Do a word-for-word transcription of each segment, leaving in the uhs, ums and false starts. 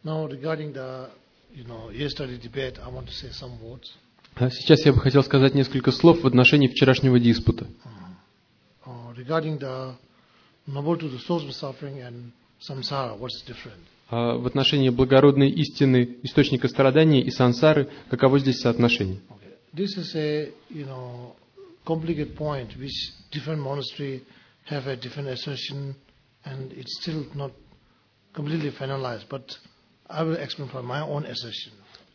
Now, regarding the, you know, yesterday debate, I want to say some words. Сейчас я бы хотел сказать несколько слов в отношении вчерашнего диспута. Uh, regarding the noble to the source of suffering and samsara, what's different? В отношении благородной истины, источника страдания и сансары, каково здесь соотношение? Okay. This is a, you know, complicated point which different monastery have a different assertion, and it's still not completely finalized. But I will explain from my own assertion.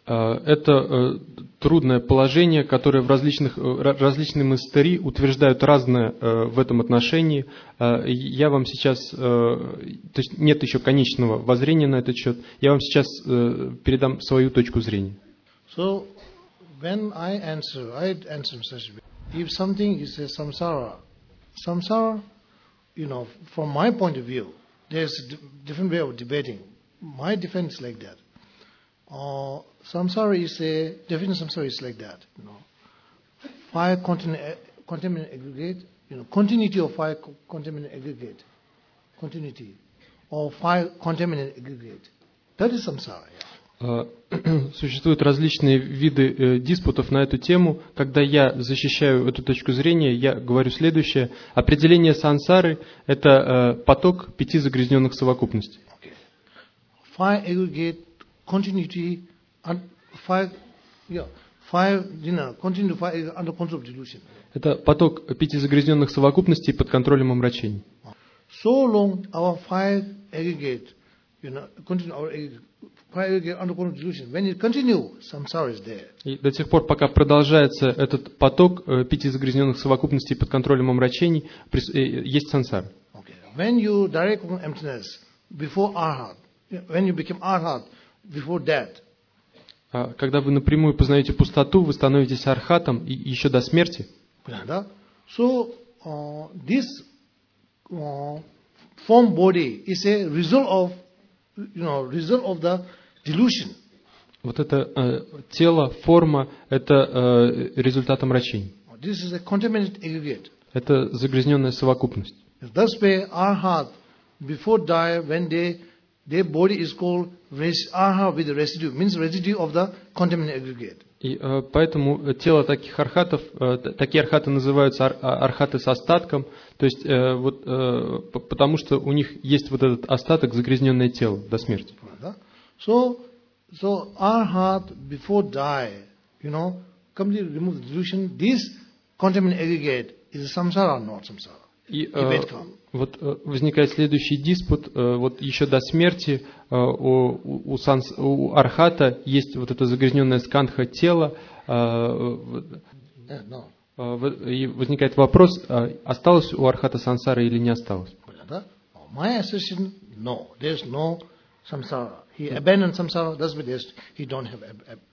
Это трудное положение, которое в различных, различные монастыри утверждают разное в этом отношении. Я вам сейчас, то есть нет еще конечного воззрения на этот счет, я вам сейчас передам свою точку зрения. So, when I answer, I answer such a way. If something is a samsara, samsara, you know, from my point of view, there's a different way of debating. My defense is like that. Uh, samsara is a, definition of samsara is like that, you know. Five contaminant, contaminant aggregate, you know, continuity of five contaminant aggregate, continuity, or five contaminant aggregate. That is samsara, yeah. Существуют различные виды диспутов на эту тему. Когда я защищаю эту точку зрения, я говорю следующее. Определение сансары – это поток пяти загрязненных совокупностей. Okay. Five aggregate continuity and five, yeah, five, you know, continue five under control of delusion. Это поток пяти загрязненных совокупностей под контролем омрачений. So long our five aggregate, you know, continue our five aggregate under control of delusion. When it continue, samsara is there. И до тех пор, пока продолжается этот поток пяти загрязненных совокупностей под контролем омрачений, есть сансара. Okay. When you direct emptiness before arhat, when you become arhat, before that. Когда вы напрямую познаете пустоту, вы становитесь архатом и еще до смерти. So uh, this uh, form body is a result of, you know, result of the delusion. Вот это э, тело, форма, это э, результат омрачений. This is a contaminated aggregate. Это загрязненная совокупность. Thus way arhat before die when they their body is called arha with the residue, means residue of the contaminated aggregate. И э, поэтому тело таких архатов, э, такие архаты называются ар, архаты с остатком, то есть э, вот, э, потому что у них есть вот этот остаток, загрязненное тело до смерти. So, so arhat before die, you know, completely remove the delusion. This contaminated aggregate is samsara or not samsara? И э, вот э, возникает следующий диспут. Э, вот еще до смерти э, у, у, санс, у архата есть вот это загрязненное скандха тело. Э, yeah, no. э, и возникает вопрос, э, осталось у архата сансара или не осталось? My assertion, no. There's no samsara. He abandoned samsara. That's why he don't have.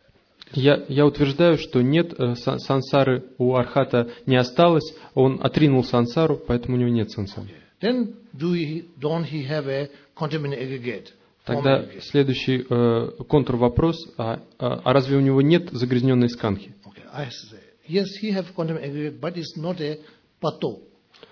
Я, я утверждаю, что нет, сансары у архата не осталось, он отринул сансару, поэтому у него нет сансары. Then do he, don't he have a contaminated aggregate? Тогда следующий э, контрвопрос, а, а, а разве у него нет загрязненной сканхи? Okay, I say, yes, he have contaminated aggregate, but it's not a pato.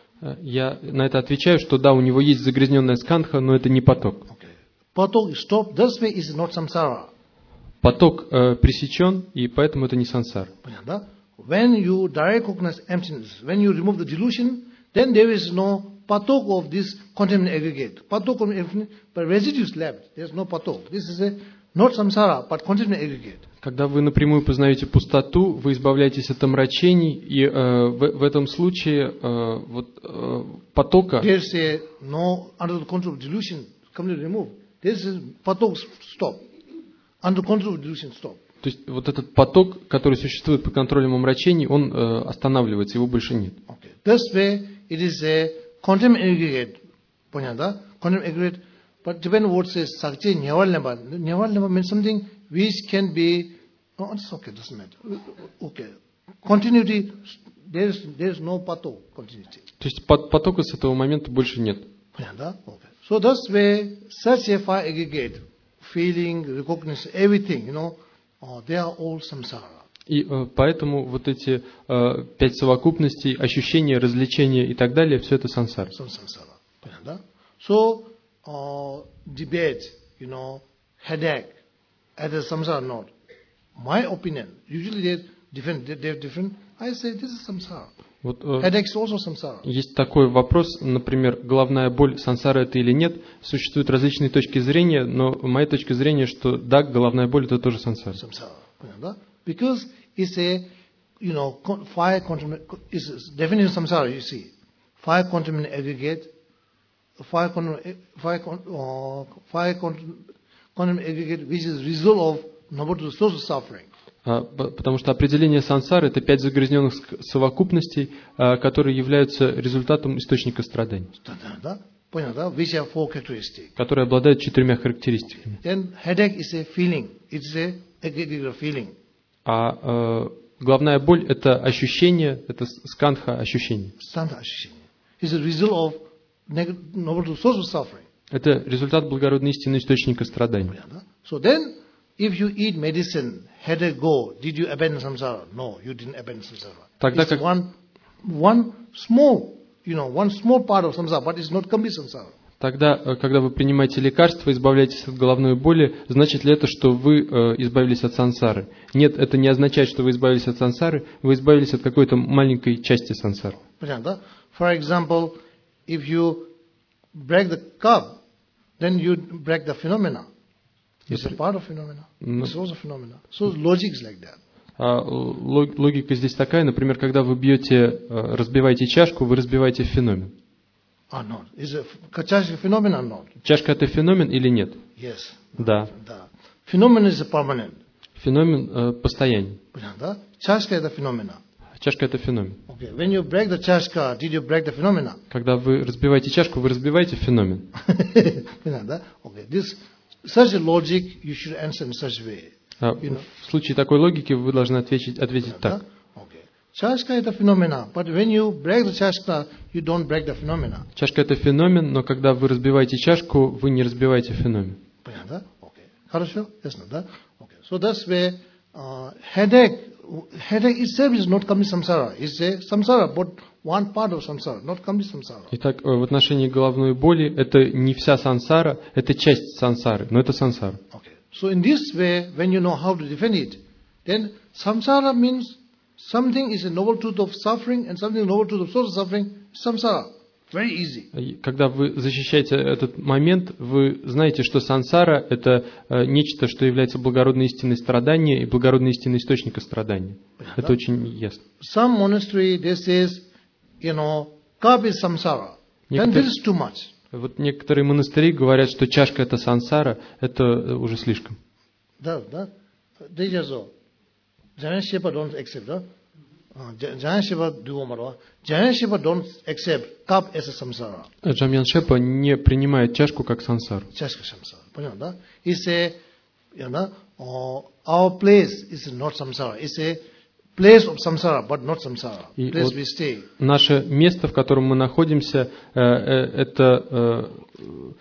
Я на это отвечаю, что да, у него есть загрязненная сканха, но это не поток. Okay. Pato is stopped, this way is not samsara. Поток э, пресечен, и поэтому это не сансара. When you direct recognize emptiness, when you remove the delusion, then there is no patok of this contaminated aggregate. Patok of infinite, but residue is left. There is no patok. This is a not samsara, but contaminated aggregate. Когда вы напрямую познаете пустоту, вы избавляетесь от омрачений, и э, в, в этом случае э, вот, э, потока... There is a no under the control of delusion completely removed. There is a patok stop. Under control of delusion stop. То есть вот этот поток, который существует под контролем омрачений, он э, останавливается, его больше нет. Okay. This way, it is a contaminated aggregate. Понятно? Contaminated aggregate. But depending on what says sakti nyawal neba. Nyawal neba means something which can be. Oh, it's okay. Doesn't matter. Okay. Continuity. There is there is no pato continuity. То есть потока с этого момента больше нет. Понятно? Okay. So this way, such a fire aggregate. Feeling, recognition, everything, you know, uh, they are all samsara. И э, поэтому вот эти э, пять совокупностей, ощущения, развлечения и так далее, все это сансара. Some samsara. So, uh, debate, you know, headache as a samsara knot. My opinion, usually they're different, they're different. I say this is samsara. Вот, э, Headache is also samsara. есть такой вопрос, например, головная боль, сансара это или нет. Существуют различные точки зрения, но моя точка зрения, что да, головная боль это тоже сансара. Samsara. Because it's a, you know, con- five contaminant, it's definition of samsara, you see. Five contaminant aggregate, five contaminant, five, con- uh, five contaminant aggregate, which is result of noble source of suffering. А, по- Потому что определение сансары это пять загрязненных ск- совокупностей, а, которые являются результатом источника страданий, Да? Понятно, да? Which have four characteristics. которые обладают четырьмя характеристиками. Then headache is a feeling. It's a aggregate feeling. А э, головная боль это ощущение, это с- скандха ощущение. Standa ощущение. It's a result of neg- noble source of suffering. Это результат благородной истины источника страданий. Понятно? So then, if you eat medicine, headache go, did you abandon samsara? No, you didn't abandon samsara. Тогда It's как- one, one small, you know, one small part of samsara, but it's not complete samsara. Тогда, э, когда вы принимаете лекарства, избавляетесь от головной боли, значит ли это, что вы э, избавились от сансары? Нет, это не означает, что вы избавились от сансары, вы избавились от какой-то маленькой части сансары. Понятно? For example, if you break the cup, then you break the phenomena. It's a part of phenomena. No. It's also phenomena. So logic is like that. А, лог- логика здесь такая, например, когда вы бьете, э, разбиваете чашку, вы разбиваете феномен. Or not? Is a kachashika phenomena or not? Чашка это феномен или нет? Yes. Да. The phenomenon is a permanent. Феномен э, постоянен. Понятно? Chashka is the phenomena. Чашка это феномен. Okay. When you break the chashka, did you break the phenomena? Когда вы разбиваете чашку, вы разбиваете феномен. Понятно? Okay. This such a logic you should answer in such way. А, You know. В случае такой логики вы должны ответить, ответить Да? так. Okay. Chashka is the phenomena, but when you break the chashka, you don't break the phenomena. Чашка это феномен, но когда вы разбиваете чашку, вы не разбиваете феномен. Понятно? Okay. Хорошо? Ясно, да? Okay. So that's where uh, headache, headache itself is not complete samsara. It's a samsara, but one part of samsara, not complete samsara. Итак, э, в отношении головной боли это не вся сансара, это часть сансары, но это сансара. Okay. So in this way, when you know how to defend it, then samsara means something is a noble truth of suffering and something noble truth of source of suffering. Samsara. Very easy. И когда вы защищаете этот момент, вы знаете, что сансара это э, нечто, что является благородной истиной страдания и благородной истиной источника страдания. Это очень ясно. Some monastery, they says, you know, cup is samsara. Then this is too much. Вот некоторые монастыри говорят, что чашка это сансара, это э, уже слишком. Да, да. They just so. Giant Shepherd don't accept, да? Giant Shepherd do omaro. Giant Shepherd don't accept cup as a samsara. Джамьян Шепа не принимает чашку как сансару. Chashka samsara. Понятно, да? It's a, you know, uh, our place is not samsara. It's a place of samsara, but not samsara. И Place вот we stay. Наше место, в котором мы находимся, э, э, это, э,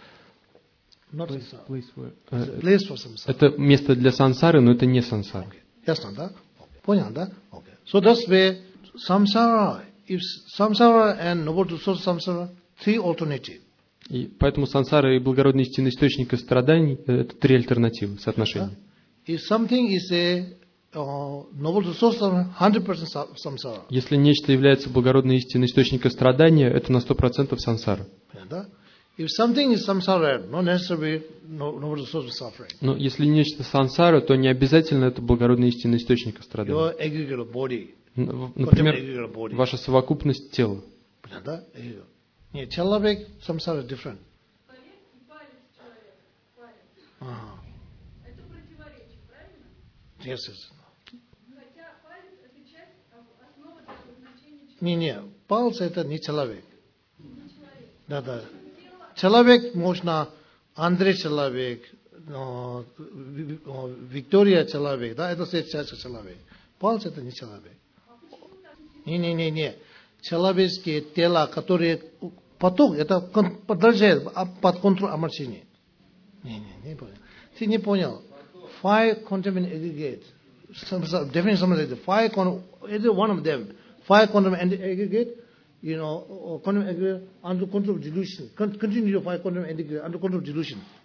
Not samsara. э, It's a place for samsara. это место для сансары, но это не сансара. Ясно, да? Понятно, да? Okay. So that's where samsara, if samsara and noble to source samsara, three alternative. И поэтому сансара и благородный истинный источника страданий – это три альтернативы соотношения. If something is a uh, noble to source samsara, one hundred percent samsara. Если нечто является благородной истинной источника страдания, это на сто процентов сансара. Понятно? If something is samsara, not necessarily no- noble to source of suffering. Но если нечто сансара, то не обязательно это благородный истинный источник страдания. Your aggregate body. Н- Например, Aggregate body. ваша совокупность тела. Понятно? Aggregate. Нет, человек, samsara different. Колен и палец человека, палец. Ага. Это противоречие, правильно? Yes, yes. Хотя палец – это часть, основа для назначения человека. Не, не, палец это не человек. Не человек. Да, да. Тело Человек можно Андрей человек, э, Ви- э, Виктория человек, да, это все часть человек. Палец это не человек. Не, не, не, не. Человеческие тела, которые поток, это кон- продолжает а, под контроль омрачения. Не, не, не понял. Ты не понял. Five contaminant aggregate. Some, some, definitely something like that. Five, con- either one of them. Five contaminant aggregate. You know, or contaminant aggregate under control of delusion. Con- continue your five contaminant aggregate under control of delusion.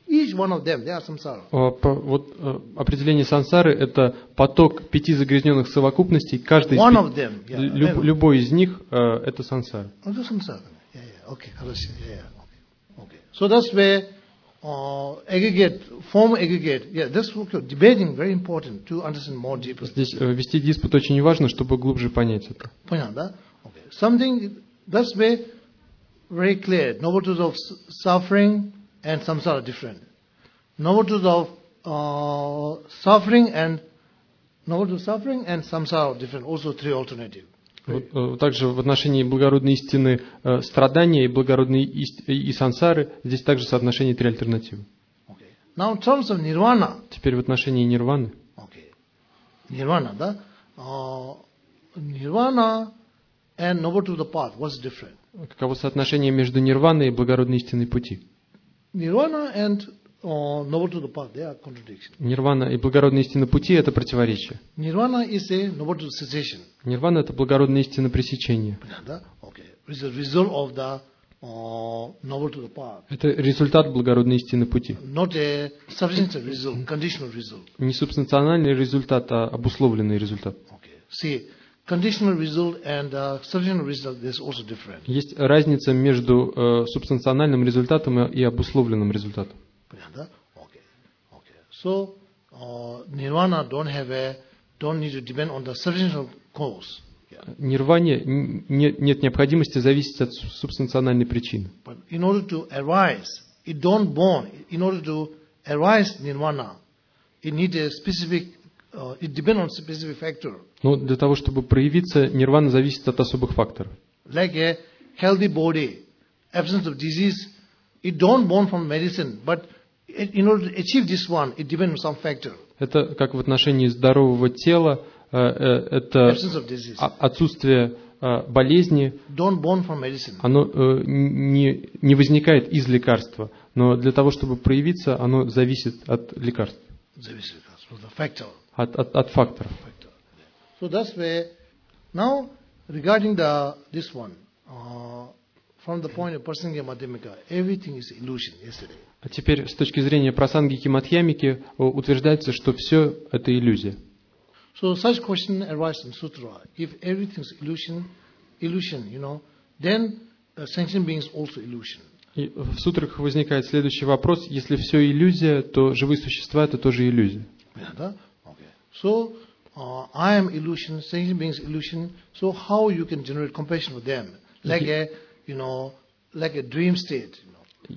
Each one of them, they are samsara. О, по- Вот э, определение сансары — это поток пяти загрязненных совокупностей. Каждый из One пя- of them, yeah. люб- every- любой из них э, это сансара. Oh, that's samsara. Yeah, yeah. Okay, хорошо. Yeah, yeah. Okay. Okay. So that's where uh, aggregate, form aggregate. Yeah, that's okay. Debating very important to understand more deeply. Здесь э, вести диспут очень важно, чтобы глубже понять это. Понятно, да? Okay. Something that's where very clear. Noble truth of s- suffering and samsara are different. Noble truth of uh, suffering and noble truth of suffering and samsara are different. Also three alternative. Вот, э, также в отношении благородной истины э, страдания и благородной ист- и сансары здесь также соотношение три альтернативы. Okay. Now in terms of nirvana. Теперь в отношении нирваны. Okay. Nirvana, да? Uh, nirvana and noble truth of the path. What's different? Каково соотношение между нирваной и благородной истинной пути? Nirvana and uh, noble truth of the path, they are contradiction. Нирвана и благородная истина пути — это противоречие. Nirvana is a noble truth cessation. Нирвана — это благородная истина пресечения. Да? Okay. It's a result of the uh, noble to the path. Это результат благородной истины пути. Not a substantial result, conditional result. Не субстанциональный результат, а обусловленный результат. Okay. See, conditional result and uh, substantial result is also different. Есть разница между э, субстанциональным результатом и, и обусловленным результатом. Да? Okay. Okay. So, uh, nirvana don't have a, don't need to depend on the substantial cause. Yeah. Нирване н- нет, нет необходимости зависеть от су- субстанциональной причины. But in order to arise, it don't born. In order to arise nirvana, it need a specific, uh, it depend on specific factor. Но для того, чтобы проявиться, нирвана зависит от особых факторов. Like a healthy body, absence of disease, it don't born from medicine, but it, in order to achieve this one, it depends on some factor. Это как в отношении здорового тела, э, э, это Absence of disease. о- отсутствие э, болезни, Don't born from medicine. оно э, не, не возникает из лекарства, но для того, чтобы проявиться, оно зависит от лекарств, Зависит от the factor. от, от, от факторов. factor. So that's where, now regarding the this one, uh, from the point of Prasangya Madhyamika, everything is illusion yesterday. А теперь с точки зрения прасангики Мадхьямики э, утверждается, что все это иллюзия. So such question arises in Sutra. If everything is illusion, illusion, you know, then uh, sentient beings also illusion. И в сутрах возникает следующий вопрос: если все иллюзия, то живые существа — это тоже иллюзия. Yeah, да? Okay. So uh, I am illusion, sentient beings illusion. So how you can generate compassion for them, like a, you know, like a dream state. You know.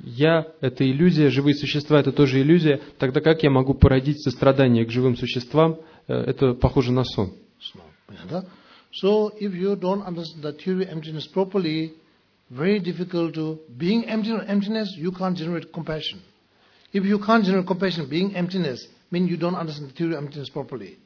Я — это иллюзия, живые существа — это тоже иллюзия. Тогда как я могу породить сострадание к живым существам? Э, Это похоже на сон. Snow. Yeah, да? So if you don't understand the theory of emptiness properly, very difficult to, being empty or emptiness, you can't generate compassion. If you can't generate compassion, being emptiness, means you don't understand the theory of emptiness properly.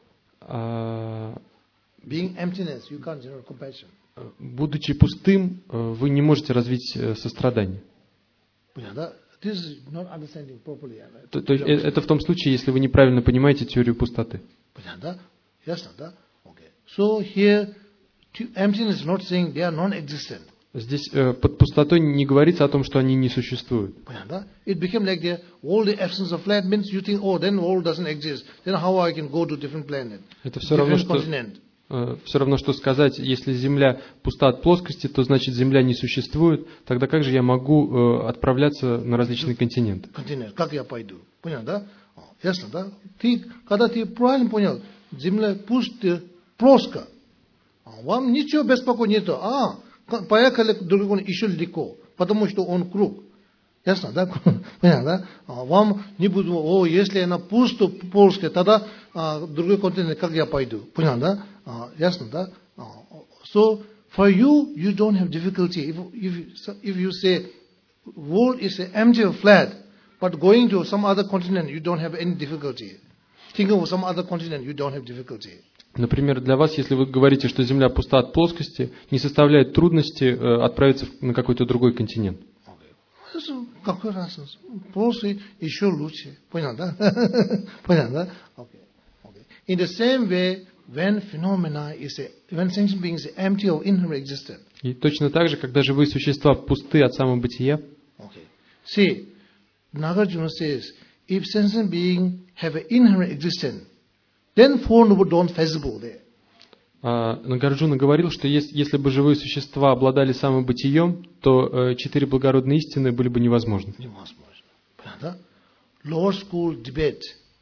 А, Being emptiness, you can't generate compassion. Будучи пустым, э, вы не можете развить э, сострадание. Yeah, да? This is not understanding properly. Right? То, то есть э, это в том случае, если вы неправильно понимаете теорию пустоты. Yeah, да? Yes, да? Okay. So here, t- emptiness is not saying they are non-existent. Здесь э, под пустотой не говорится о том, что они не существуют. Yeah, да? It became like the, all the absence of flat means you think, oh, then all doesn't exist. Then how I can go to different planet, Это все равно, different что, continent. э, все равно, что сказать, если Земля пуста от плоскости, то значит Земля не существует. Тогда как же я могу э, отправляться на различные континенты? Континент, как я пойду? Понял, да? О, ясно, да? Ты, когда ты правильно понял, земля пусть плоско, а вам ничего беспокойного нету. А, поехали к другому еще далеко, потому что он круг. Ясно, да? Понял, да? А вам не буду, о, если она пусто плоская, тогда а, другой континент, как я пойду? Понял, да? А, ясно, да? А, so, for you, you don't have difficulty. If, if, if you say, world is empty or flat, but going to some other continent, you don't have any difficulty. Think of some other continent, you don't have difficulty. Например, для вас, если вы говорите, что Земля пуста от плоскости, не составляет трудности э, отправиться в- на какой-то другой континент. Okay. Какой разница? Плоский еще лучше. Понял, да? Понял, да? Okay. Okay. In the same way, when phenomena is a, when sentient beings are empty of inherent existence. И точно так же, когда живые существа пусты от самобытия, Okay. See, Nagarjuna says, if sentient beings have an inherent existence, then four noble don't feasible there. А, Нагарджуна говорил, что если, если бы живые существа обладали самым бытием, то э, четыре благородные истины были бы невозможны. Невозможно. Lower school debate,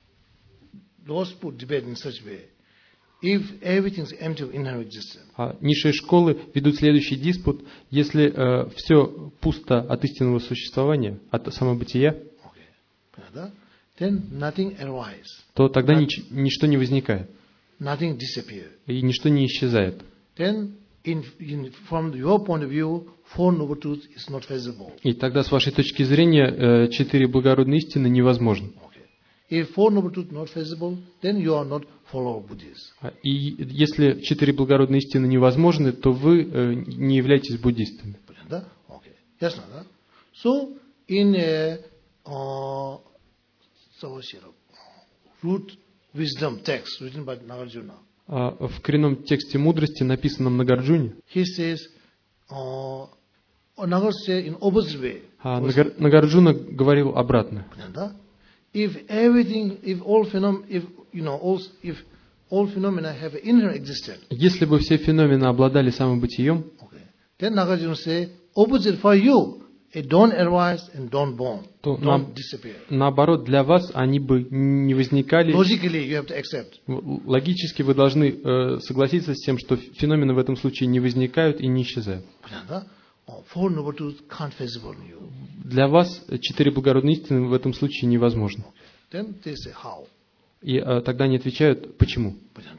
lower school debate in such way, if everything is empty of inherent existence. А низшие школы ведут следующий диспут: если э, все пусто от истинного существования, от самобытия, Okay. Then nothing arises. то тогда нич, ничто не возникает. Nothing disappears. И ничто не исчезает. Then, in, in, from your point of view, four noble truths is not feasible. И тогда, с вашей точки зрения, э, четыре благородные истины невозможны. Okay. If four noble truths not feasible, then you are not follower Buddhist. И если четыре благородные истины невозможны, то вы э, не являетесь буддистами. Okay. Yes, no, so, in a uh, so, root wisdom text written by Nagarjuna, А в коренном тексте мудрости, написанном Нагарджуне, he says, uh, Nagarjuna says in opposite way. а Нагар, Нагарджуна говорил обратно. If everything, if all phenomena, if you know, all, if all phenomena have an inherent existence, Если бы все феномены обладали самобытием, okay, then Nagarjuna say opposite for you. It don't arise and don't born, то don't на, disappear. наоборот, для вас они бы не возникали. Logically, you have to accept. Логически вы должны э, согласиться с тем, что феномены в этом случае не возникают и не исчезают. Four noble truths can't feasible in you. Для вас четыре благородные истины в этом случае невозможны. Then they say how. И э, тогда они отвечают, почему.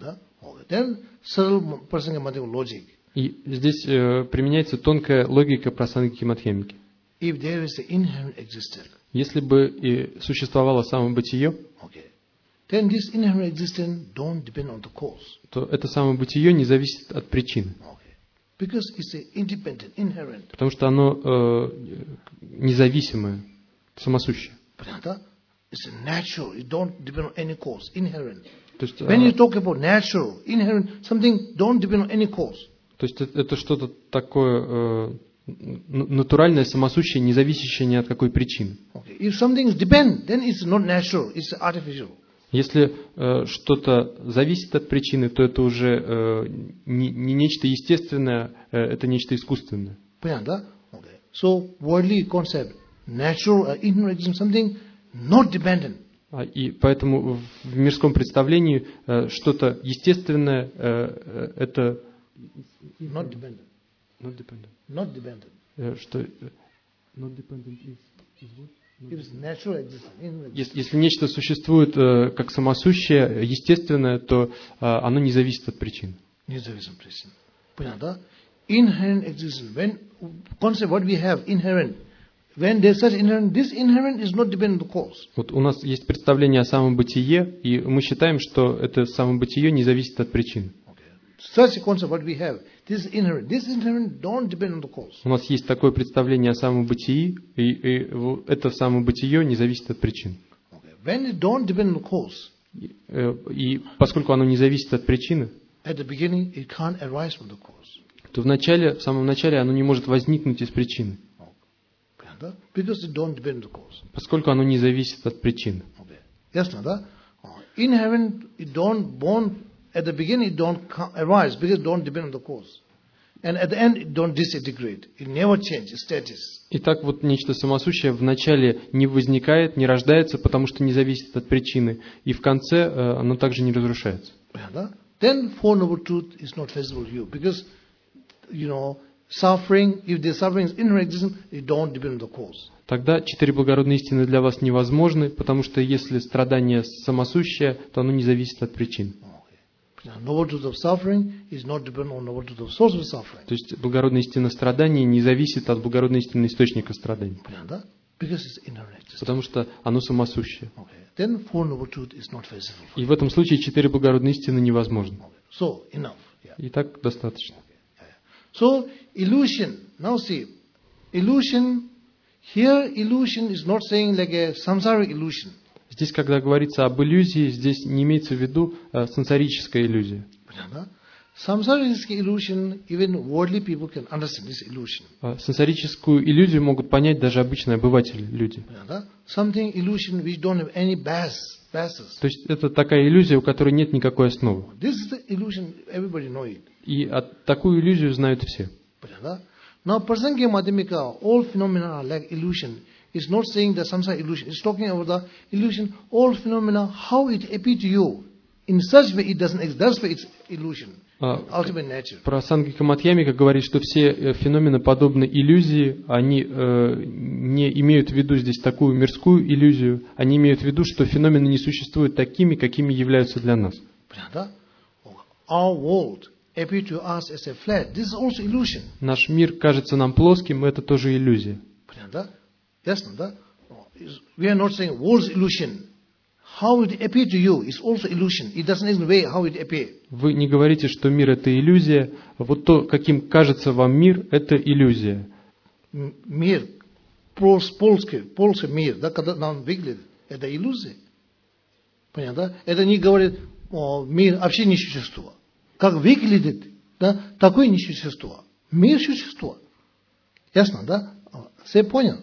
Then subtle prasanga logic. И здесь э, применяется тонкая логика прасангики матхемики. If there is an inherent existence, Если бы и существовало самобытие, okay, then this inherent existence don't depend on the cause. то это самобытие не зависит от причины. Okay. Because it's a independent, inherent. Потому что оно э, независимое, самосущее. It's a natural, it don't depend on any cause, inherent. То есть, When э, you talk about natural, inherent, something don't depend on any cause. то есть это, это что-то такое э, натуральное, самосущее, не зависящее ни от какой причины. Okay. If something depends, then it's not natural, it's artificial. Если э, что-то зависит от причины, то это уже э, не, не нечто естественное, э, это нечто искусственное. Okay. So, worldly concept, natural or inherent, something not dependent. А, И поэтому в мирском представлении э, что-то естественное э, э, это Not dependent. not dependent. Not dependent. Э, что э, not dependent is, is what? It is natural existence. Inherent existence. Если, если нечто существует э, как самосущее, естественное, то э, оно не зависит от причин. Nizavison prison. Punanda, inherent existence. When concept what we have inherent, when there's such inherent, this inherent is not dependent on the cause. Вот у нас есть представление о самобытие, и мы считаем, что это самобытие не зависит от причин. Such a concept what we have, this is inherent. This inherent don't depend on the cause. У нас есть такое представление о самобытии, и, и это самобытие не зависит от причин. Okay. When it don't depend on the cause, И, э, и поскольку оно не зависит от причины, at the beginning it can't arise from the cause. то в начале, в самом начале оно не может возникнуть из причины, Because it don't depend on the cause. поскольку оно не зависит от причины. Okay. Yes, Nada. Inherent, it don't born at the beginning. It don't arise because it don't depend on the cause, and at the end it don't disintegrate. It never changes status. Итак, вот нечто самосущее в начале не возникает, не рождается, потому что не зависит от причины, и в конце э, оно также не разрушается. Then four noble truth is not feasible to you because you know suffering. If the suffering is inherent existence, it don't depend on the cause. Тогда четыре благородные истины для вас невозможны, потому что если страдание самосущее, то оно не зависит от причин. Noble truth of suffering is not dependent on noble truth of source of suffering. То есть благородная истина страдания не зависит от благородной истины источника страданий, Because it's inherent existence. потому что оно самосущее. Okay. Then four noble truth is not feasible. И в этом случае четыре благородные истины невозможны. So enough. Yeah. И так достаточно. So illusion. Now see, illusion. Here illusion is not saying like a samsaric illusion. Здесь, когда говорится об иллюзии, здесь не имеется в виду э, сенсорическая иллюзия. Samsaric illusion, even worldly people can understand this illusion. А сенсорическую иллюзию могут понять даже обычные обыватели, люди. Yeah, something illusion which don't have any base, basis. То есть это такая иллюзия, у которой нет никакой основы. This is the illusion, everybody know it. И от, такую иллюзию знают все. Yeah, now, Prasangya Madhyamika, all phenomena are like illusion. It's not saying the samsara illusion. It's talking about the illusion, all phenomena, how it appear to you. In such way it doesn't exist. That's why it's illusion. А, Ultimate nature. про Сангхика Мадхьямика говорит, что все э, феномены подобны иллюзии, они э, не имеют в виду здесь такую мирскую иллюзию, они имеют в виду, что феномены не существуют такими, какими являются для нас. Our world appear to us as a flat. This is also illusion. Наш мир кажется нам плоским, это тоже иллюзия. Yes, we are not saying world's illusion. How it appear to you is also illusion. It doesn't explain way how it appear. Вы не говорите, что мир это иллюзия. Вот то, каким кажется вам мир, это иллюзия. Мир, польский, польский мир, да, когда нам выглядит, это иллюзия. Понятно? Это не говорит, о, мир вообще не существует. Как выглядит, да, такое не существует. Мир существует. Ясно, да? Все понял?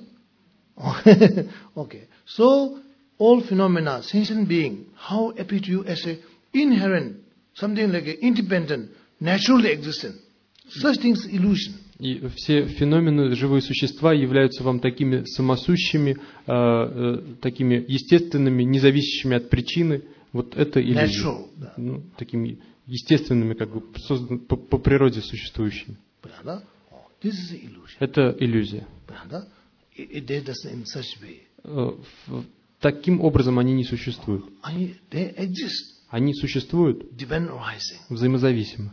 Okay. So, all phenomena, sentient being, how appear to you as a inherent, something like an independent, naturally existent. Such things illusion. И все феномены, живые существа являются вам такими самосущими, э, э, такими естественными, независящими от причины. Вот это иллюзия. Natural, да. Ну, такими естественными, как бы создан, по, по природе существующими. Oh, this is illusion. Это иллюзия. It, it doesn't in such way. Э, в, таким образом они не существуют. Они, they exist. Они существуют взаимозависимо.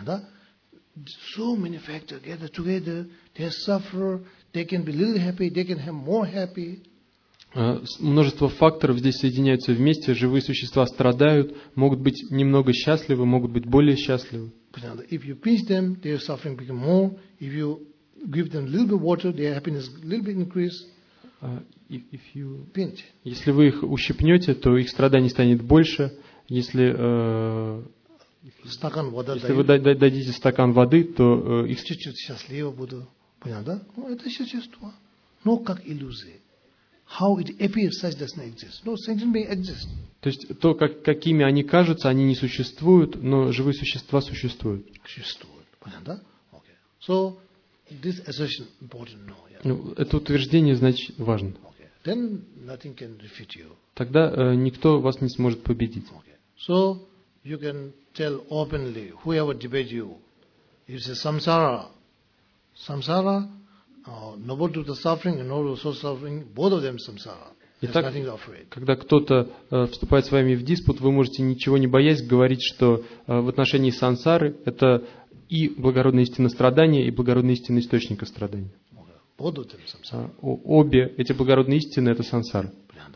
So many factors gather together, they suffer, they can be little happy, they can have more happy. Множество факторов здесь соединяются вместе, живые существа страдают, могут быть немного счастливы, могут быть более счастливы. If you pinch them, their suffering become more. If you give them a little bit water, their happiness a little bit increase. If, if you... Pinch. Если вы их ущипнете, то их страданий станет больше. Если, э... Стакан вода Если вы дадите стакан воды, то э, их... Чуть-чуть счастливо буду. Понятно? Ну, это существо. Но как иллюзия. How it appears, such does not exist. No, sentient being exists. То есть то, как, какими они кажутся, они не существуют, но живые существа существуют. Существуют. Понятно? Okay. So, this assertion important, no, yeah. Ну, это утверждение, значит, важно. Okay. Then nothing can refute you. Тогда э, никто вас не сможет победить. Okay. So, you can tell openly, whoever debate you, if it's a samsara, samsara, uh, noble to the suffering and noble to suffering, both of them samsara. There's Итак, nothing to afraid. когда кто-то э, вступает с вами в диспут, вы можете, ничего не боясь, говорить, что э, в отношении сансары это и благородная истина страдания, и благородная истина источника страдания. Okay. Both of them samsara. А, обе эти благородные истины это сансара.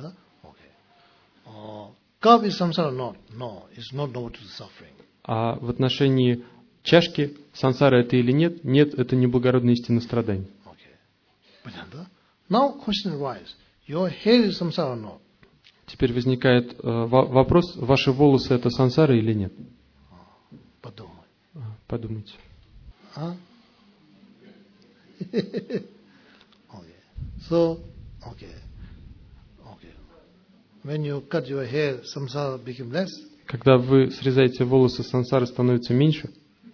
Cup is samsara? Not. No, it's not noble to the suffering. А в отношении чашки, сансара это или нет? Нет, это не благородная истина страданий. Okay. Now question arises. Your hair is samsara or not? Теперь возникает э, вопрос, ваши волосы это сансара или нет? Подумай. Подумайте. А? Okay. So, okay. When you cut your hair, samsara become less. Когда вы срезаете волосы, сансара становится меньше.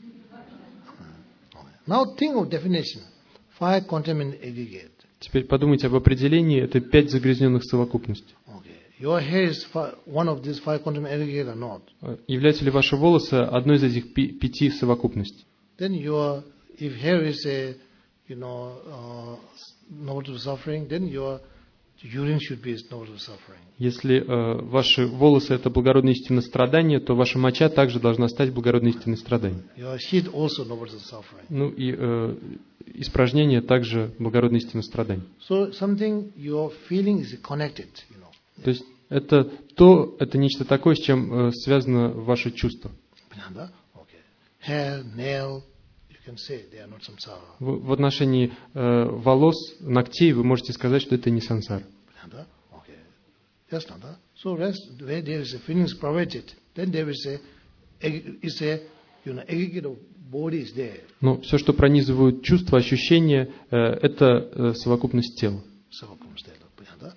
Now think of definition. Five contaminant aggregate. Теперь подумайте об определении. Это пять загрязненных совокупностей. Okay. Your hair is one of these five contaminant aggregate or not? Являются ли ваши волосы одной из этих пи- пяти совокупностей? Then your, if hair is a, you know, uh, noble to suffering, then your urine should be noble to suffering. Если э, ваши волосы это благородная истина страдания, то ваша моча также должна стать благородной истиной страдания. Your shit also noble to suffering. Ну и э, испражнение также благородная истина страданий. So something your feeling is connected, you know. То есть это то, это нечто такое, с чем э, связано ваше чувство. Okay. Hair, nail, you can say they are not samsara. В, в отношении э, волос, ногтей вы можете сказать, что это не сансара. Yes, Nanda. So rest, where there is a feeling perverted, then there is a, it's a you know, aggregate of body is there. Но все, что пронизывают чувства, ощущения, э, это э, совокупность тела. Savakkumstela. Okay.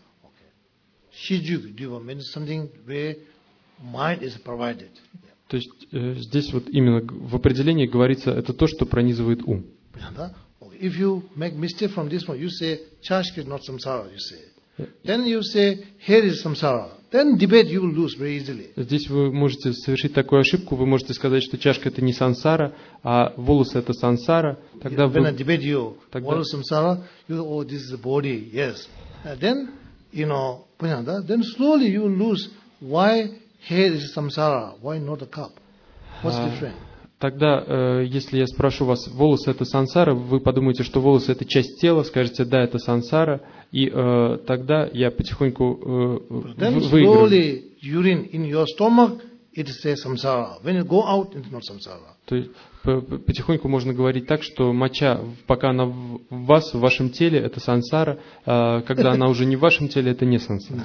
Shijuk, Diva means something where mind is provided. То есть э, здесь вот именно в определении говорится, это то, что пронизывает ум. Okay. If you make mistake from this one, you say, Chashka is not samsara, you say. Then you say, here is samsara. Then debate you will lose very easily. Здесь вы можете совершить такую ошибку, вы можете сказать, что чашка это не сансара, а волосы это сансара. Тогда When I вы... debate you, Тогда- what is samsara? You oh, this is the body, yes. Uh, then, you know, then slowly you will lose why here is samsara, why not a cup? What's Ah. different? Тогда, э, если я спрошу вас, волосы это сансара, вы подумаете, что волосы это часть тела, скажете, да, это сансара, и э, тогда я потихоньку э, Then вы- выиграю. slowly urine in your stomach, it says samsara. When you go out, it's not samsara. То есть по- по- потихоньку можно говорить так, что моча, в- пока она в в вас, в вашем теле, это сансара, а когда она уже не в вашем теле, это не сансара.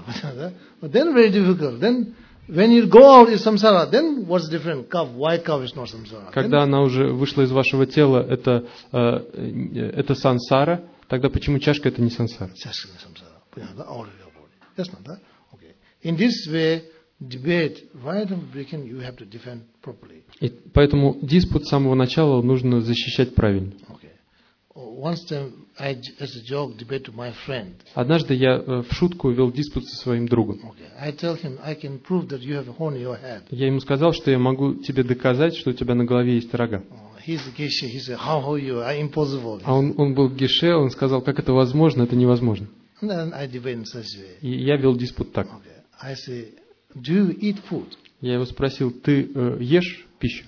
But then very difficult. Then when you go out is samsara, then what's different? Kav, why kav is not samsara? Когда она уже вышла из вашего тела, это, э, э, это сансара, тогда почему чашка это не сансара? Just samsara. Out of your body. That's not that. Okay. In this way, debate, right and breaking, you have to defend properly. И поэтому диспут с самого начала нужно защищать правильно. Okay. Once time, I, as a joke, debate to my friend. Однажды я э, в шутку вел диспут со своим другом. Okay. I tell him, I can prove that you have a horn in your head. Я ему сказал, что я могу тебе доказать, что у тебя на голове есть рога. Oh, he's a geshe. He said, how, how you are impossible. А он, он был геше, он сказал, как это возможно, это невозможно. And then I debate in such a way. И я вел диспут так. Okay. I say, do you eat food? Я его спросил, ты э, ешь пищу?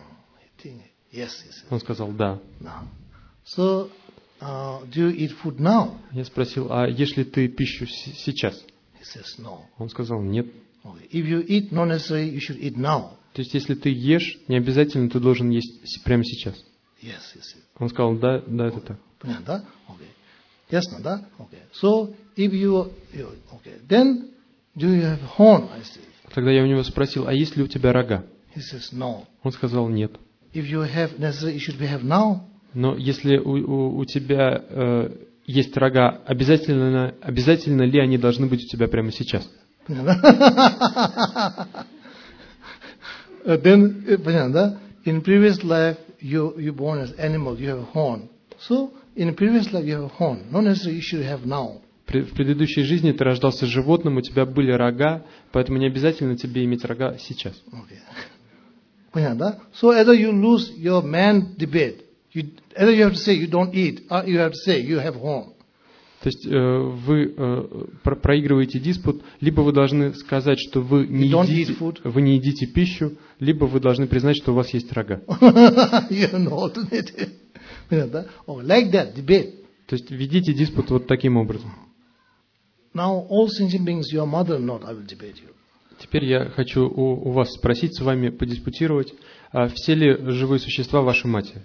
I think, yes, yes. Он сказал, да. Now, so, uh, do you eat food now? Я спросил, а ешь ли ты пищу с- сейчас? He says, no. Он сказал, нет. Okay. If you eat, not necessarily you should eat now. То есть, если ты ешь, не обязательно ты должен есть с- прямо сейчас. Yes, yes, yes. Он сказал, да, да, это так. Panyanda? Okay. Yes, Nanda? Okay. So, if you, you, okay, then do you have horn? I said. Тогда я у него спросил, а есть ли у тебя рога? He says, no. Он сказал, нет. If you have necessarily, you should be have now. Но если у, у, у тебя э, есть рога, обязательно, обязательно ли они должны быть у тебя прямо сейчас? Uh, then, uh, Panyanda, in previous life, you you born as animal, you have a horn. So, in previous life, you have a horn. Not necessarily you should have now. При- В предыдущей жизни ты рождался животным, у тебя были рога, поэтому не обязательно тебе иметь рога сейчас. Okay. Panyanda. So, either you lose your man debate. You, either you have to say you don't eat, or you have to say you have horn. То есть э, вы э, про- проигрываете диспут, либо вы должны сказать, что вы не, You don't едите, eat food. вы не едите пищу, либо вы должны признать, что у вас есть рога. You have no alternative. Panyanda. Oh, like that, debate. То есть ведите диспут вот таким образом. Now, all sentient beings, your mother or not, I will debate you. Теперь я хочу у, у вас спросить, с вами подиспутировать, а все ли живые существа ваши матери?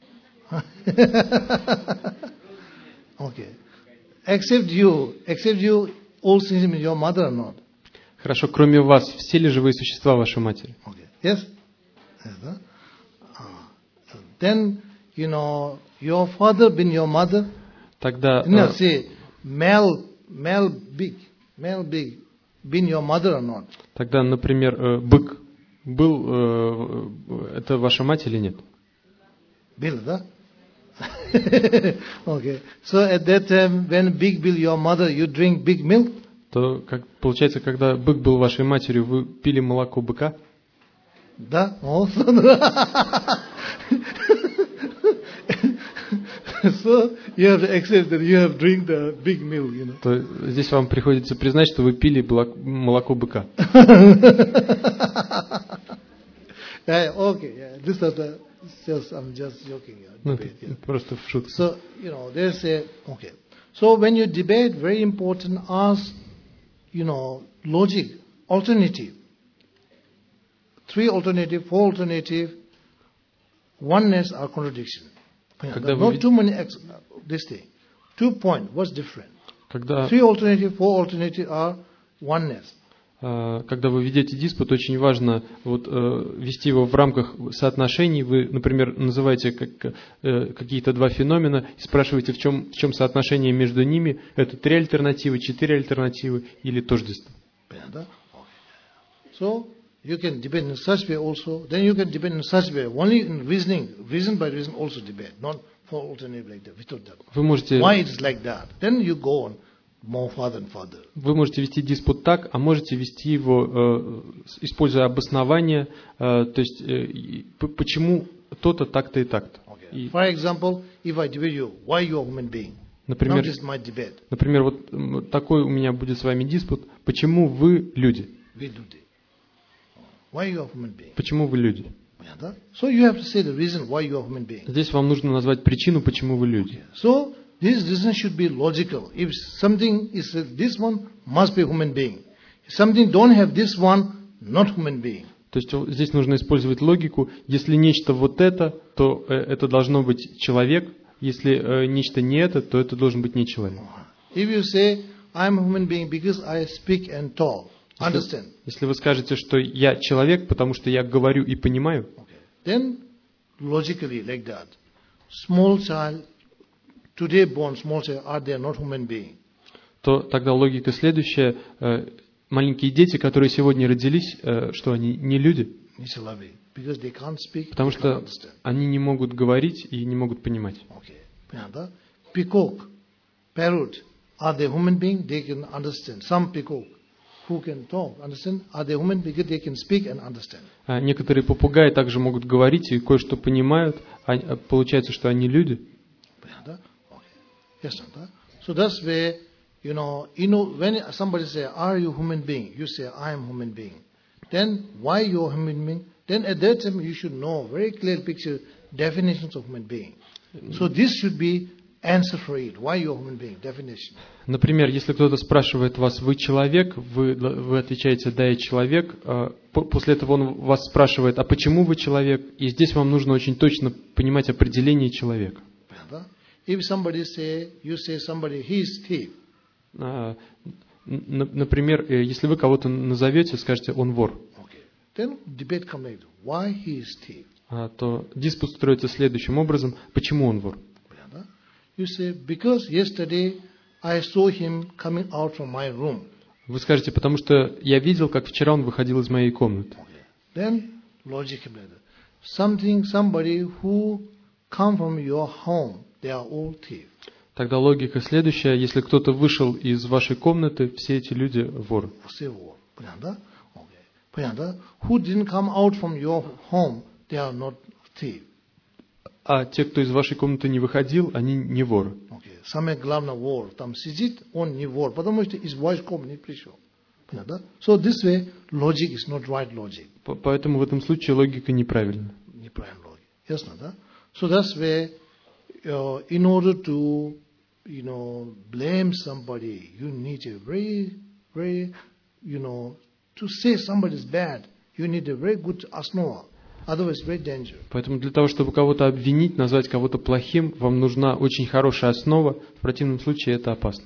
Okay. Except you, except you, all sentient beings, your mother or not. Хорошо, кроме вас, все ли живые существа ваши матери? Okay. Yes? Yes, huh? Ah. Then, you know, your father been your mother. Тогда, No, э, say, male, male big, male big, been your mother or not? тогда, например, э, бык был, э, э, это ваша мать или нет? Bill, huh? Okay. So at that time, when big Bill your mother, you drink big milk? То, как, получается, когда бык был вашей матерью, вы пили молоко быка? Да, also. So you have to accept that you have drink the big milk, you know. То здесь вам приходится признать, что вы пили блок- молоко быка. Yeah, okay, yeah. This is the just I'm just joking. Yeah, Ну, debate, это yeah. просто в шутку. So you know, there's a okay. So when you debate, very important, ask, you know, logic, alternative. Three alternative, four alternative, oneness or contradiction. Когда вы Not вид- too many ex- this thing. Two point. What's different? Когда, Three alternative, four alternative are oneness. когда вы ведете диспут, очень важно вот, вести его в рамках соотношений. Вы, например, называете как, какие-то два феномена и спрашиваете, в чем, в чем соотношение между ними. Это три альтернативы, четыре альтернативы или тождество. So, you can debate in such way also. Then you can debate in such way. Only in reasoning, reason by reason also debate, not for alternative like that, without that. Вы можете... Why it is like that? Then you go on. More further and further. Вы можете вести диспут так, а можете вести его, э, используя обоснование, э, то есть э, почему то-то, так-то и так-то. Okay. И, For example, if I debate you, why you are a human being? например, Now this is my debate. Например, вот такой у меня будет с вами диспут. Почему вы люди? We do this. Why you are a human being? Почему вы люди? So you have to say the reason why you are a human being. Здесь вам нужно назвать причину, почему вы люди. So this reason should be logical. If something is this one, must be a human being. If something don't have this one, not human being. То есть здесь нужно использовать логику. Если нечто вот это, то это должно быть человек. Если нечто не это, то это должен быть не человек. If you say I'm a human being because I speak and talk, understand. Если, если вы скажете, что я человек, потому что я говорю и понимаю, okay. Then logically like that, small child. Today born small child, are they not human being? То тогда логика следующая. Маленькие дети, которые сегодня родились, что они не люди? Because they can't speak, потому что они не могут говорить и не могут понимать. Okay. Peacock, parrot, are they human being? They can understand. Some peacock who can talk, understand? Are they human being? They can speak and understand. А некоторые попугаи также могут говорить и кое-что понимают. А получается, что они люди. Yes, so that's where, you know, you know, when somebody say, are you human being? You say, I am human being. Then, why you are human being? Then at that time you should know very clear picture, definitions of human being. So this should be answer for it. Why you are human being? Definition. Например, если кто-то спрашивает вас, вы человек, вы, вы отвечаете, да, я человек. После этого он вас спрашивает, а почему вы человек? И здесь вам нужно очень точно понимать определение человека. If somebody say, you say somebody, he is thief. Например, если вы кого-то назовете, скажете, он вор. Okay. Then debate come like, why he is thief? То диспут строится следующим образом, почему он вор? You say, because yesterday I saw him coming out from my room. Вы скажете, потому что я видел, как вчера он выходил из моей комнаты. Okay. Then logic like that. Something, somebody who come from your home. They are all thieves. Тогда логика следующая. Если кто-то вышел из вашей комнаты, все эти люди воры. Все воры. Понятно? Okay. Понятно? Who didn't come out from your home, they are not thieves. А те, кто из вашей комнаты не выходил, они не воры. Okay. Самое главное вор. Там сидит, он не вор, потому что из вашей комнаты не пришел. Понятно? So this way, logic is not right logic. Поэтому в этом случае логика неправильна. Неправильная логика. Ясно, да? So that's where Uh, in order to, you know, blame somebody, you need a very, very, you know, to say somebody is bad, you need a very good asnova. Otherwise, very dangerous. Поэтому для того, чтобы кого-то обвинить, назвать кого-то плохим, вам нужна очень хорошая основа. В противном случае это опасно.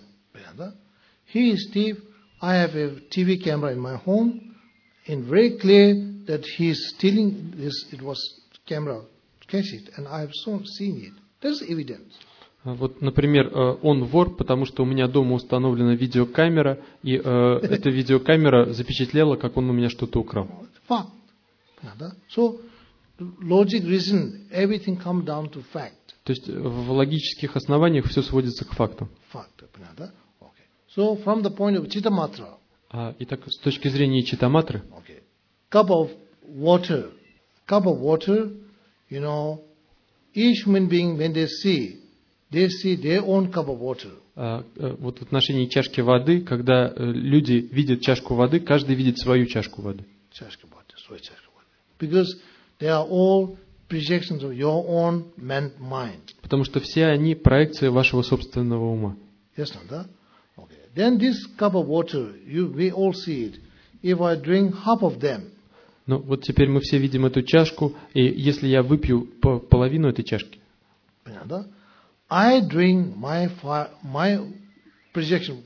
He is thief. I have a T V camera in my home, and very clear that he is stealing this. It was camera, catch it, and I have so seen it. There's evidence. Вот, например, он вор, потому что у меня дома установлена видеокамера, и э, эта видеокамера запечатлела, как он у меня что-то украл. Fact. So, logic, reason, everything come down to fact. То есть в логических основаниях все сводится к фактам. Fact. Okay. So, from the point of Chittamatra. А, итак, с точки зрения Читтаматры. Okay. Cup of water. Cup of water, you know, each human being, when they see, they see their own cup of water. А, вот в отношении чашки воды, когда люди видят чашку воды, каждый видит свою чашку воды. Чашка воды, свою чашку воды. Because they are all projections of your own mind. Потому что все они проекции вашего собственного ума. Yes, да? Okay. Then this cup of water, you, we all see it. If I drink half of them. Ну, вот теперь мы все видим эту чашку, и если я выпью половину этой чашки, I drink my my projection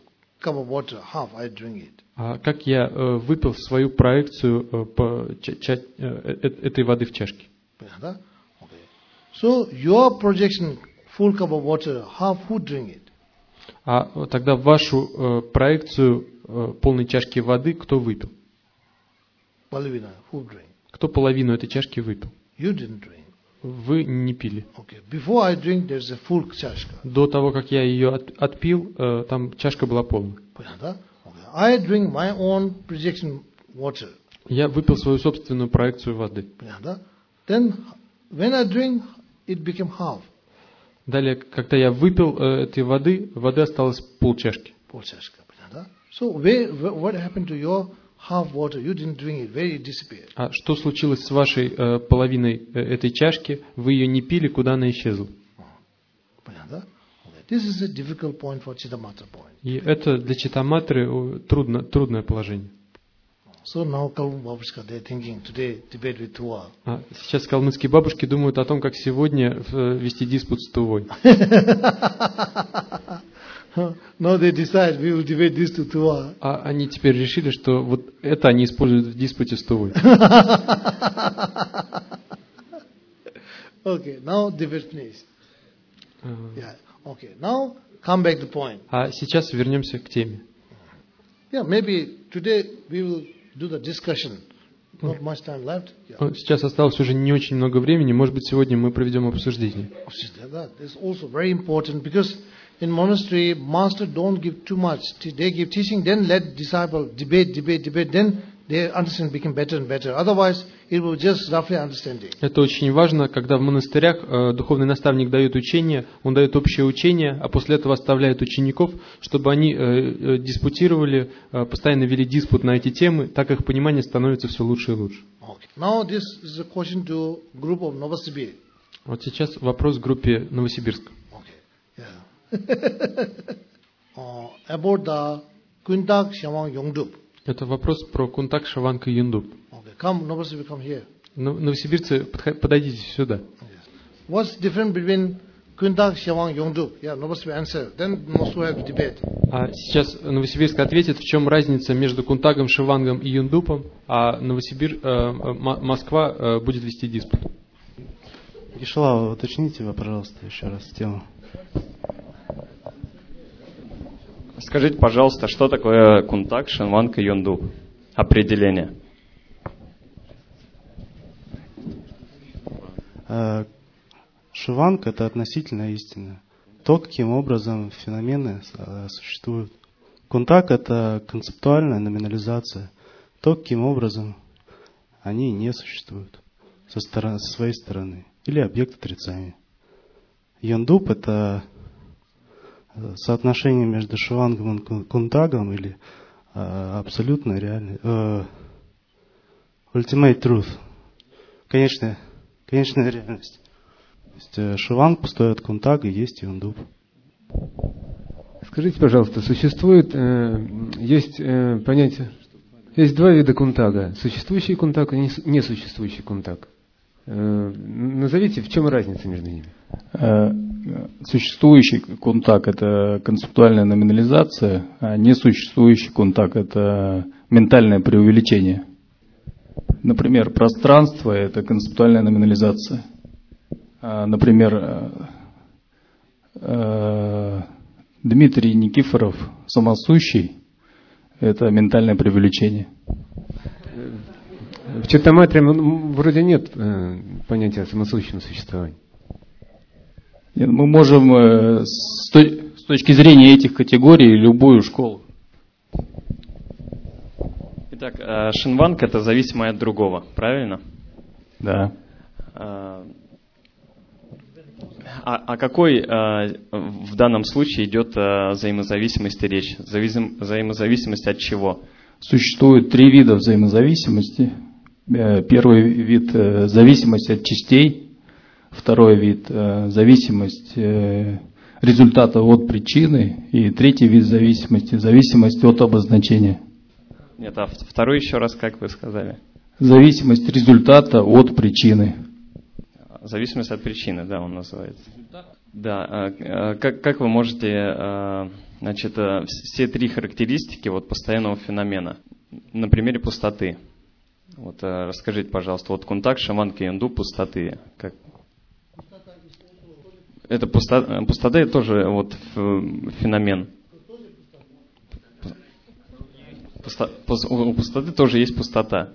cup of water, half I drink it. А как я э, выпил свою проекцию э, по ча- ча- э, э, этой воды в чашке? Okay. So your projection, full cup of water, half who drink it? А тогда вашу э, проекцию э, полной чашки воды кто выпил? Palavina, who drink? Кто половину этой чашки выпил? You didn't drink. Вы не пили. Okay. Before I drink, there's a full чашка. До того, как я ее от, отпил, э, там чашка была полная. Okay. I drink my own projection water. Я выпил свою собственную проекцию воды. Then, when I drink, it became half. Далее, когда я выпил э, этой воды, воды осталось полчашки. Полчашка. So, where, what happened to your half water? You didn't drink it. Where it disappeared? А что случилось с вашей э, половиной э, этой чашки? Вы ее не пили, куда она исчезла? This is a difficult point for Chittamatra point. И это для Читтаматры трудно, трудное положение. So now Kalmuk Babushka, they're thinking today debate with Tuva. А сейчас калмыцкие бабушки думают о том, как сегодня вести диспут с Тувой. Now they decide we will debate this to Tuva. А они теперь решили, что вот это они используют в диспуте с Тувой. Okay, now debate finished. Yeah. Okay, now come back to point. А сейчас вернемся к теме. Yeah, maybe today we will do the discussion. Not much time left. Yeah. Сейчас осталось уже не очень много времени. Может быть, сегодня мы проведем обсуждение. It's also very important because in monastery, master don't give too much. They give teaching, then let disciple debate, debate, debate. Then their understanding become better and better. Otherwise, it will just roughly understanding. Это очень важно, когда в монастырях э, духовный наставник дает учение, он дает общее учение, а после этого оставляет учеников, чтобы они э, э, диспутировали, э, постоянно вели диспут на эти темы, так их понимание становится все лучше и лучше. Okay. Now this is a question to group of Novosibir. Вот сейчас вопрос к группе Новосибирск. Okay. Yeah. uh, about the Kuntak Shamang Yongdup. Это вопрос про Кунтак, Шаванка и Юндуп. Okay. Come, Novosibir, come here. Новосибирцы, подойдите сюда. Yes. What's different between Kuntak Shamang Yongdup? Yeah, Novosibir answer. Then most will have debate. А сейчас Новосибирск ответит, в чем разница между Кунтагом, Шивангом и Юндупом, а Новосибир, э, Москва э, будет вести диспут. Гишла, уточните, пожалуйста, еще раз тему. Скажите, пожалуйста, что такое Кунтак, Шиванг и Юндуп? Определение. Шиванг – это относительная истина. То, каким образом феномены существуют. Кунтак – это концептуальная номинализация. То, каким образом они не существуют со, стороны, со своей стороны. Или объект отрицания. Юндуп – это соотношение между Шивангом и Кунтагом или э, абсолютно реальный э, ultimate truth, конечная, конечная реальность. То есть э, Шиванг пустой от Кунтага есть Юндуп. Скажите, пожалуйста, существует, э, есть э, понятие, есть два вида Кунтага: существующий Кунтаг и несуществующий Кунтаг. Э, назовите, в чем разница между ними? Существующий Кунтак – это концептуальная номинализация, а несуществующий Кунтак – это ментальное преувеличение. Например, пространство – это концептуальная номинализация. Например, Дмитрий Никифоров самосущий – это ментальное преувеличение. В Читтаматре вроде нет понятия самосущего существования. Мы можем с точки зрения этих категорий любую школу. Итак, Шинванг – это зависимое от другого, правильно? Да. А о какой в данном случае идет взаимозависимости речь? Взаимозависимость от чего? Существует три вида взаимозависимости. Первый вид – зависимость от частей. Второй вид – зависимость результата от причины. И третий вид зависимости – зависимость от обозначения. Нет, а второй еще раз, как вы сказали? Зависимость результата от причины. Зависимость от причины, да, он называется. Да, э, как, как вы можете, э, значит, э, все три характеристики вот постоянного феномена на примере пустоты? Вот э, расскажите, пожалуйста, вот кунтак, шаманка, янду, пустоты. Как? Это пустота, пустота это тоже вот феномен. Пусто, у пустоты тоже есть пустота.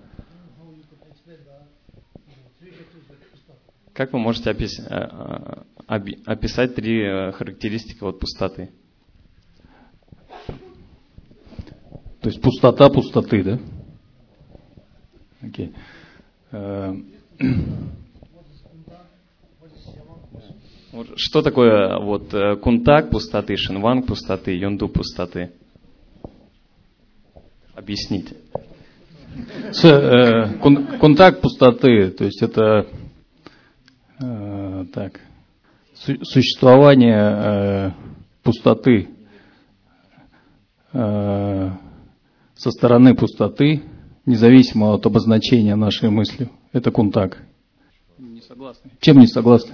Как вы можете опис, описать три характеристики вот пустоты? То есть пустота пустоты, да? Окей. Что такое вот кунтак пустоты, шинванг пустоты, йонду пустоты? Объясните. С, э, кун, кунтак пустоты, то есть это э, так, су, существование э, пустоты э, со стороны пустоты, независимо от обозначения нашей мыслью. Это кунтак. Не согласны? Чем не согласны?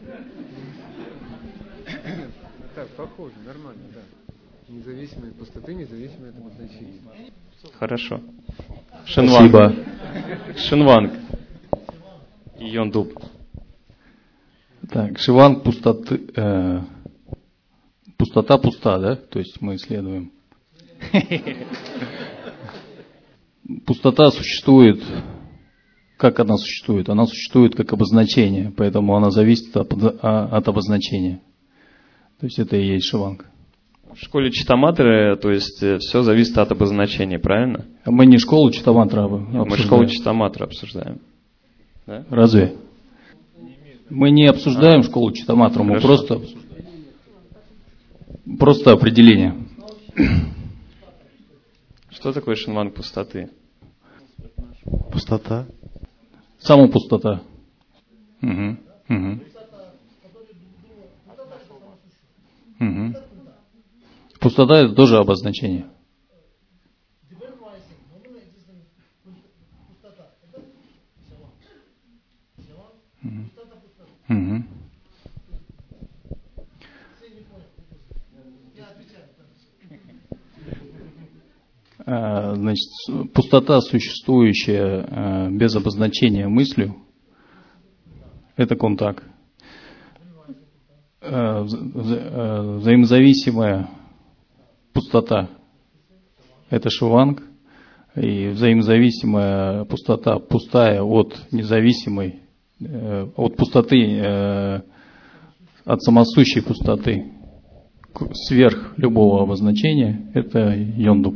Так, похоже, нормально, да. Независимые от пустоты, независимые от обозначения. Хорошо. Шинванг. Спасибо. Шинванг. И йондуб. Так, шиванг пустоты, э, пустота пуста, да? То есть мы исследуем. Пустота существует. Как она существует? Она существует как обозначение, поэтому она зависит от, от обозначения. То есть это и есть шиванг. В школе Читаматры, то есть все зависит от обозначения, правильно? Мы не школу Читаматра обсуждаем. Мы школу Читаматры обсуждаем. Да? Разве? Мы не обсуждаем а, школу Читаматру, мы просто, просто определение. Что такое шинванг пустоты? Пустота. Само пустота. Угу. Угу. Угу. Пустота это тоже обозначение. Угу. А, значит, пустота, существующая а, без обозначения мыслью, это кунтак. А, вза- взаимозависимая пустота – это шиванг, и взаимозависимая пустота, пустая от независимой, э, от пустоты, э, от самосущей пустоты, сверх любого обозначения – это йондуб.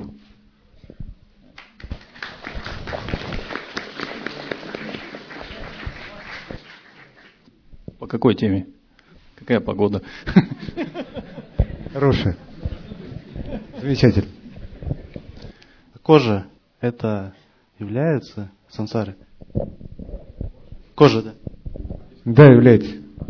По какой теме? Какая погода? Хорошая. Замечательно. Кожа – это является сансарой? Кожа, да? Да, является.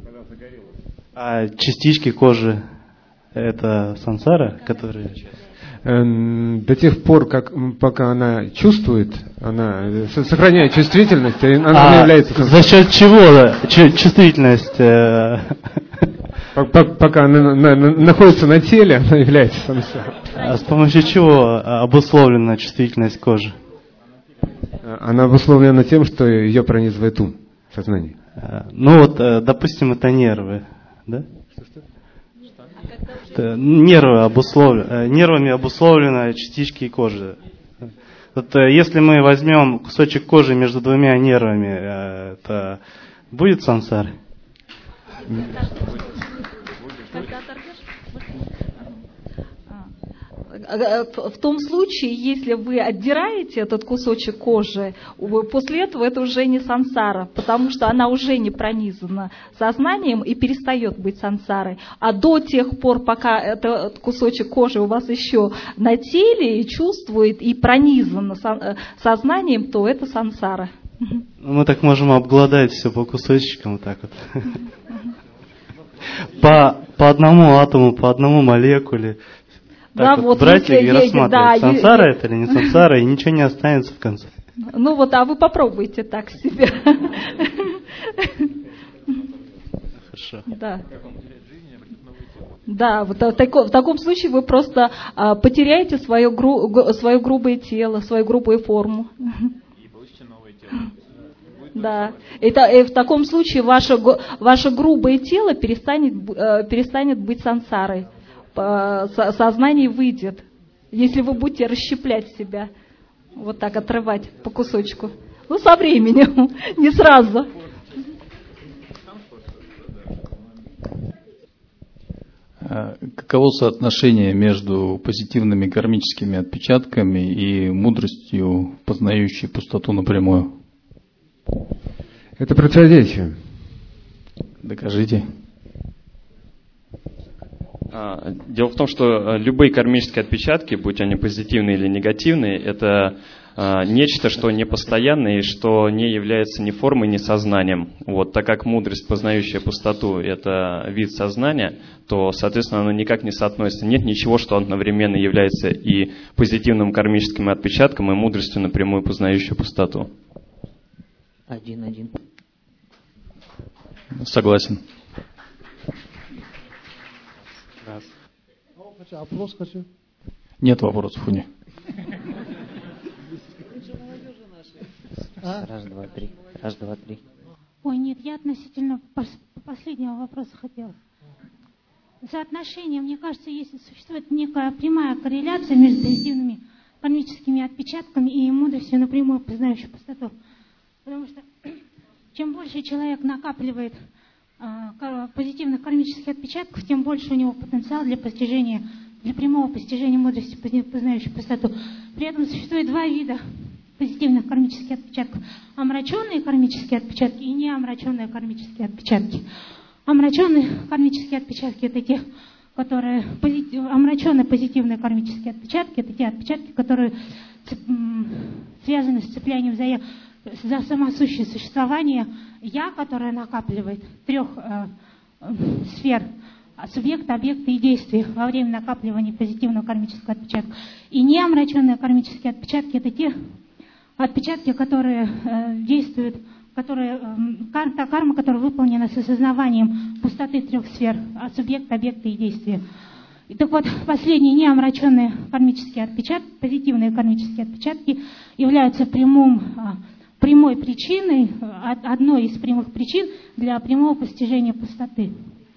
А частички кожи – это сансара, которые… До тех пор, как, пока она чувствует, она сохраняет чувствительность, она а является сансарой. За счет чего чувствительность? Пока она находится на теле, она является сансарой. А с помощью чего обусловлена чувствительность кожи? Она обусловлена тем, что ее пронизывает ум, сознание. Ну вот, допустим, это нервы, да? Нервы обусловлены, нервами обусловлены частички кожи. Вот если мы возьмем кусочек кожи между двумя нервами, это будет сансара? В том случае, если вы отдираете этот кусочек кожи, после этого это уже не сансара, потому что она уже не пронизана сознанием и перестает быть сансарой. А до тех пор, пока этот кусочек кожи у вас еще на теле и чувствует, и пронизан сознанием, то это сансара. Мы так можем обглодать все по кусочкам, вот так вот. По, по одному атому, по одному молекуле. Так да, вот, вот брать и рассматривать, да, сансара это или не сансара, и ничего не останется в конце. Ну вот, а вы попробуйте так себе. Хорошо. Да. Как он теряет жизнь, Да, вот в, тако, в таком случае вы просто а, потеряете свое, гру, г, свое грубое тело, свою грубую форму. И получите новое тело. Да. Это, и в таком случае ваше, ваше грубое тело перестанет, перестанет быть сансарой. Сознание выйдет, если вы будете расщеплять себя. Вот так отрывать по кусочку. Ну, со временем, не сразу. Каково соотношение между позитивными кармическими отпечатками и мудростью, познающей пустоту напрямую? Это противоречие. Докажите. Дело в том, что любые кармические отпечатки, будь они позитивные или негативные, это нечто, что непостоянное и что не является ни формой, ни сознанием. Вот, так как мудрость, познающая пустоту, это вид сознания, то, соответственно, оно никак не соотносится. Нет ничего, что одновременно является и позитивным кармическим отпечатком, и мудростью, напрямую познающую пустоту. Один-один. Согласен. Вопрос хочу. Нет вопросов у них. Раз, два, три. Раз, два, три. Ой, нет, я относительно последнего вопроса хотела. Соотношение, мне кажется, если существует некая прямая корреляция между позитивными кармическими отпечатками и мудростью напрямую познающей пустоту. Потому что чем больше человек накапливает э, позитивных кармических отпечатков, тем больше у него потенциал для постижения, для прямого постижения мудрости, познающей пустоту. При этом существует два вида позитивных кармических отпечатков. Омраченные кармические отпечатки и неомраченные кармические отпечатки. Омраченные кармические отпечатки — это те, которые... Позитив, омраченные позитивные кармические отпечатки — это те отпечатки, которые цеп, связаны с цеплянием за я, за самосущее существование я, которое накапливает трех э, э, сфер: субъекта, объекта и действия во время накапливания позитивного кармического отпечатка. И неомраченные кармические отпечатки — это те отпечатки, которые э, действуют, которые, э, кар, та карма, которая выполнена с осознаванием пустоты трех сфер: субъекта, объекта и действия. И так вот, последние неомраченные кармические отпечатки, позитивные кармические отпечатки, являются прямым, прямой причиной, одной из прямых причин для прямого постижения пустоты.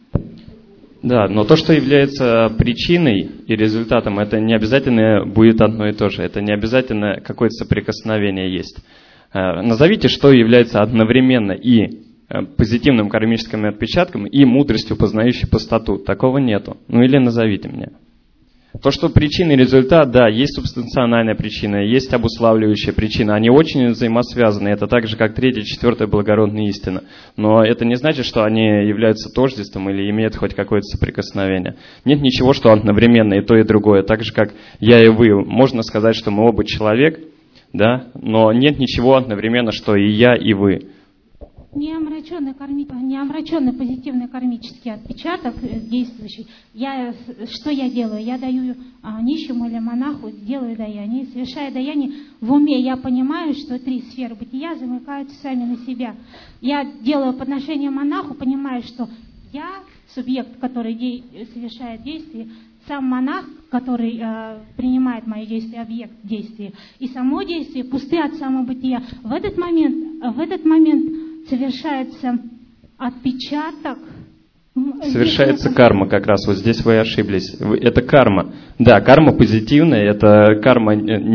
Да, но то, что является причиной и результатом, это не обязательно будет одно и то же. Это не обязательно какое-то соприкосновение есть. Назовите, что является одновременно и позитивным кармическим отпечатком, и мудростью, познающей пустоту. Такого нету. Ну или назовите мне. То, что причина и результат, да, есть субстанциональная причина, есть обуславливающая причина. Они очень взаимосвязаны. Это так же, как третья, четвертая благородная истина. Но это не значит, что они являются тождеством или имеют хоть какое-то соприкосновение. Нет ничего, что одновременно и то, и другое. Так же, как я и вы. Можно сказать, что мы оба человек, да, но нет ничего одновременно, что и я, и вы. Неомраченный, карми... Неомраченный позитивный кармический отпечаток действующий. Я, что я делаю? Я даю а, нищему или монаху, делаю даяние. Совершая даяние в уме, я понимаю, что три сферы бытия замыкаются сами на себя. Я делаю подношение монаху, понимаю, что я субъект, который де... совершает действие, сам монах, который э, принимает мои действия, объект действия, и само действие пусты от самобытия. В этот момент, в этот момент совершается отпечаток. Совершается карма как раз. Вот здесь вы ошиблись. Это карма. Да, карма позитивная, это карма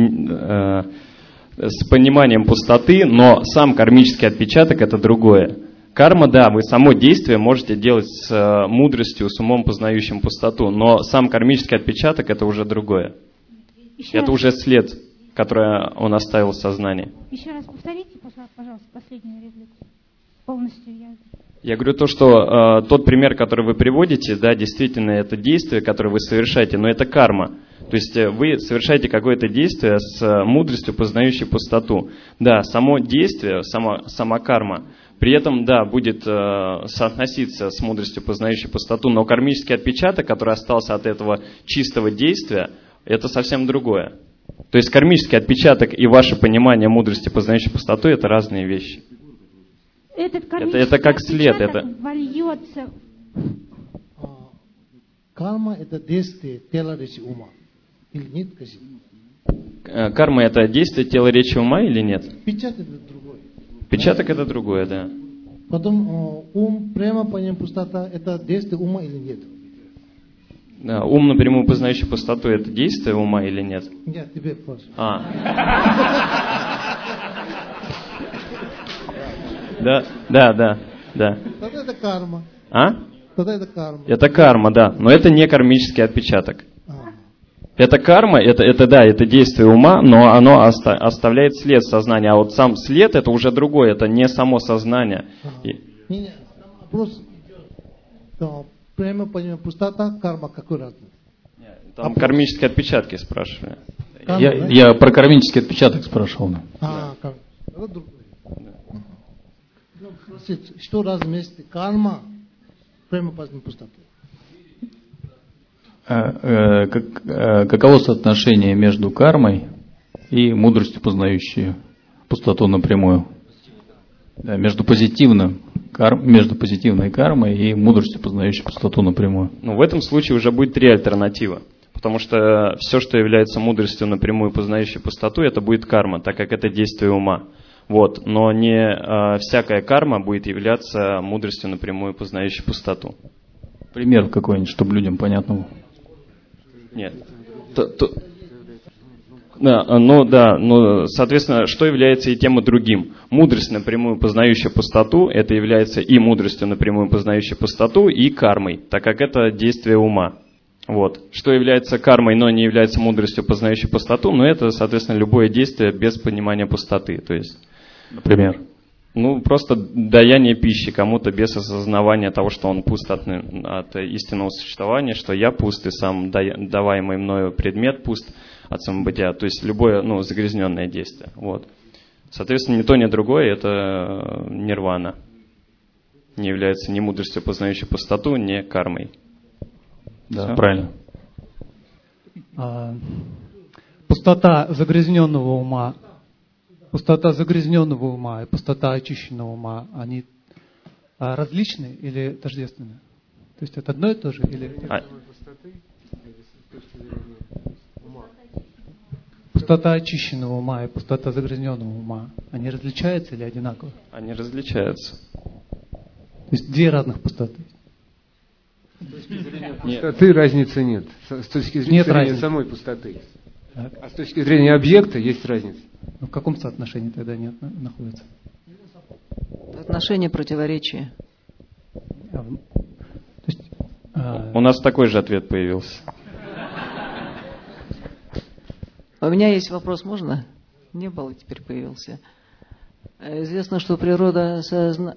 э, э, с пониманием пустоты, но сам кармический отпечаток — это другое. Карма, да, вы само действие можете делать с э, мудростью, с умом, познающим пустоту, но сам кармический отпечаток — это уже другое. Еще это раз. Уже след, который он оставил в сознании. Еще раз повторите, пожалуйста, последнюю реплику. Полностью я... Я говорю то, что э, тот пример, который вы приводите, да, действительно, это действие, которое вы совершаете, но это карма. То есть э, вы совершаете какое-то действие с э, мудростью, познающей пустоту. Да, само действие, сама, сама карма, при этом, да, будет э, соотноситься с мудростью, познающей пустоту, но кармический отпечаток, который остался от этого чистого действия, это совсем другое. То есть кармический отпечаток и ваше понимание мудрости, познающей пустоту — это разные вещи. Этот это, это как след. Это... вольется... Карма это действие тела, речи, ума. Или нет, скажи? Карма это действие тела, речи, ума или нет? Печать это другое. Печаток это другое, да. Потом ум, прямо понятие пустота, это действие ума или нет? Да, ум напрямую познающий пустоту это действие ума или нет? Нет, тебе просто. А. Да, да, да, да. Тогда это карма. А? Тогда это карма. Это карма, да, но это не кармический отпечаток. А. Это карма, это, это да, это действие ума, но оно оста- оставляет след сознания. А вот сам след это уже другое, это не само сознание. А. И... Не, не, там вопрос идет. То прямо понятие пустота, карма, какой разница? Там Вопрос. кармические отпечатки спрашивали. Карма, Я, да? я про кармический отпечаток спрашивал. Да. А, карма. Это другое. Ну, спросить, что раз вместе карма, прямо понятие пустоты? А, э, как, э, каково соотношение между кармой и мудростью, познающей пустоту напрямую? Да, между позитивным, кар, между позитивной кармой и мудростью, познающей пустоту напрямую. Ну, в этом случае уже будет три альтернативы. Потому что все, что является мудростью напрямую, познающей пустоту, это будет карма, так как это действие ума. Вот. Но не э, всякая карма будет являться мудростью напрямую, познающей пустоту. Пример какой-нибудь, чтобы людям понятно было. Нет. То, то... Да, ну да, ну, соответственно, что является и тем, и другим? Мудрость, напрямую познающая пустоту, это является и мудростью, напрямую познающей пустоту, и кармой, так как это действие ума. Вот. Что является кармой, но не является мудростью, познающей пустоту, но это, соответственно, любое действие без понимания пустоты. То есть, например? Ну, просто даяние пищи кому-то без осознавания того, что он пуст от, от истинного существования, что я пуст, и сам даваемый мною предмет пуст от самобытия. То есть, любое, ну, загрязненное действие. Вот. Соответственно, ни то, ни другое – это нирвана. Не является ни мудростью, познающей пустоту, ни кармой. Да, Все? правильно. А, пустота загрязненного ума, пустота загрязненного ума и пустота очищенного ума, они а, различны или тождественны? То есть это одно и то же? Или... А... Пустота очищенного ума и пустота загрязненного ума, они различаются или одинаковы? Они различаются. То есть две разных пустоты. С точки зрения пустоты разницы нет. С точки зрения нет разницы. самой пустоты. Так. А с точки зрения объекта есть разница. В каком соотношении тогда нет, находится? Отношение противоречия. А, то есть, а... У нас такой же ответ появился. У меня есть вопрос, можно? Не было, теперь появился. Известно, что природа созна...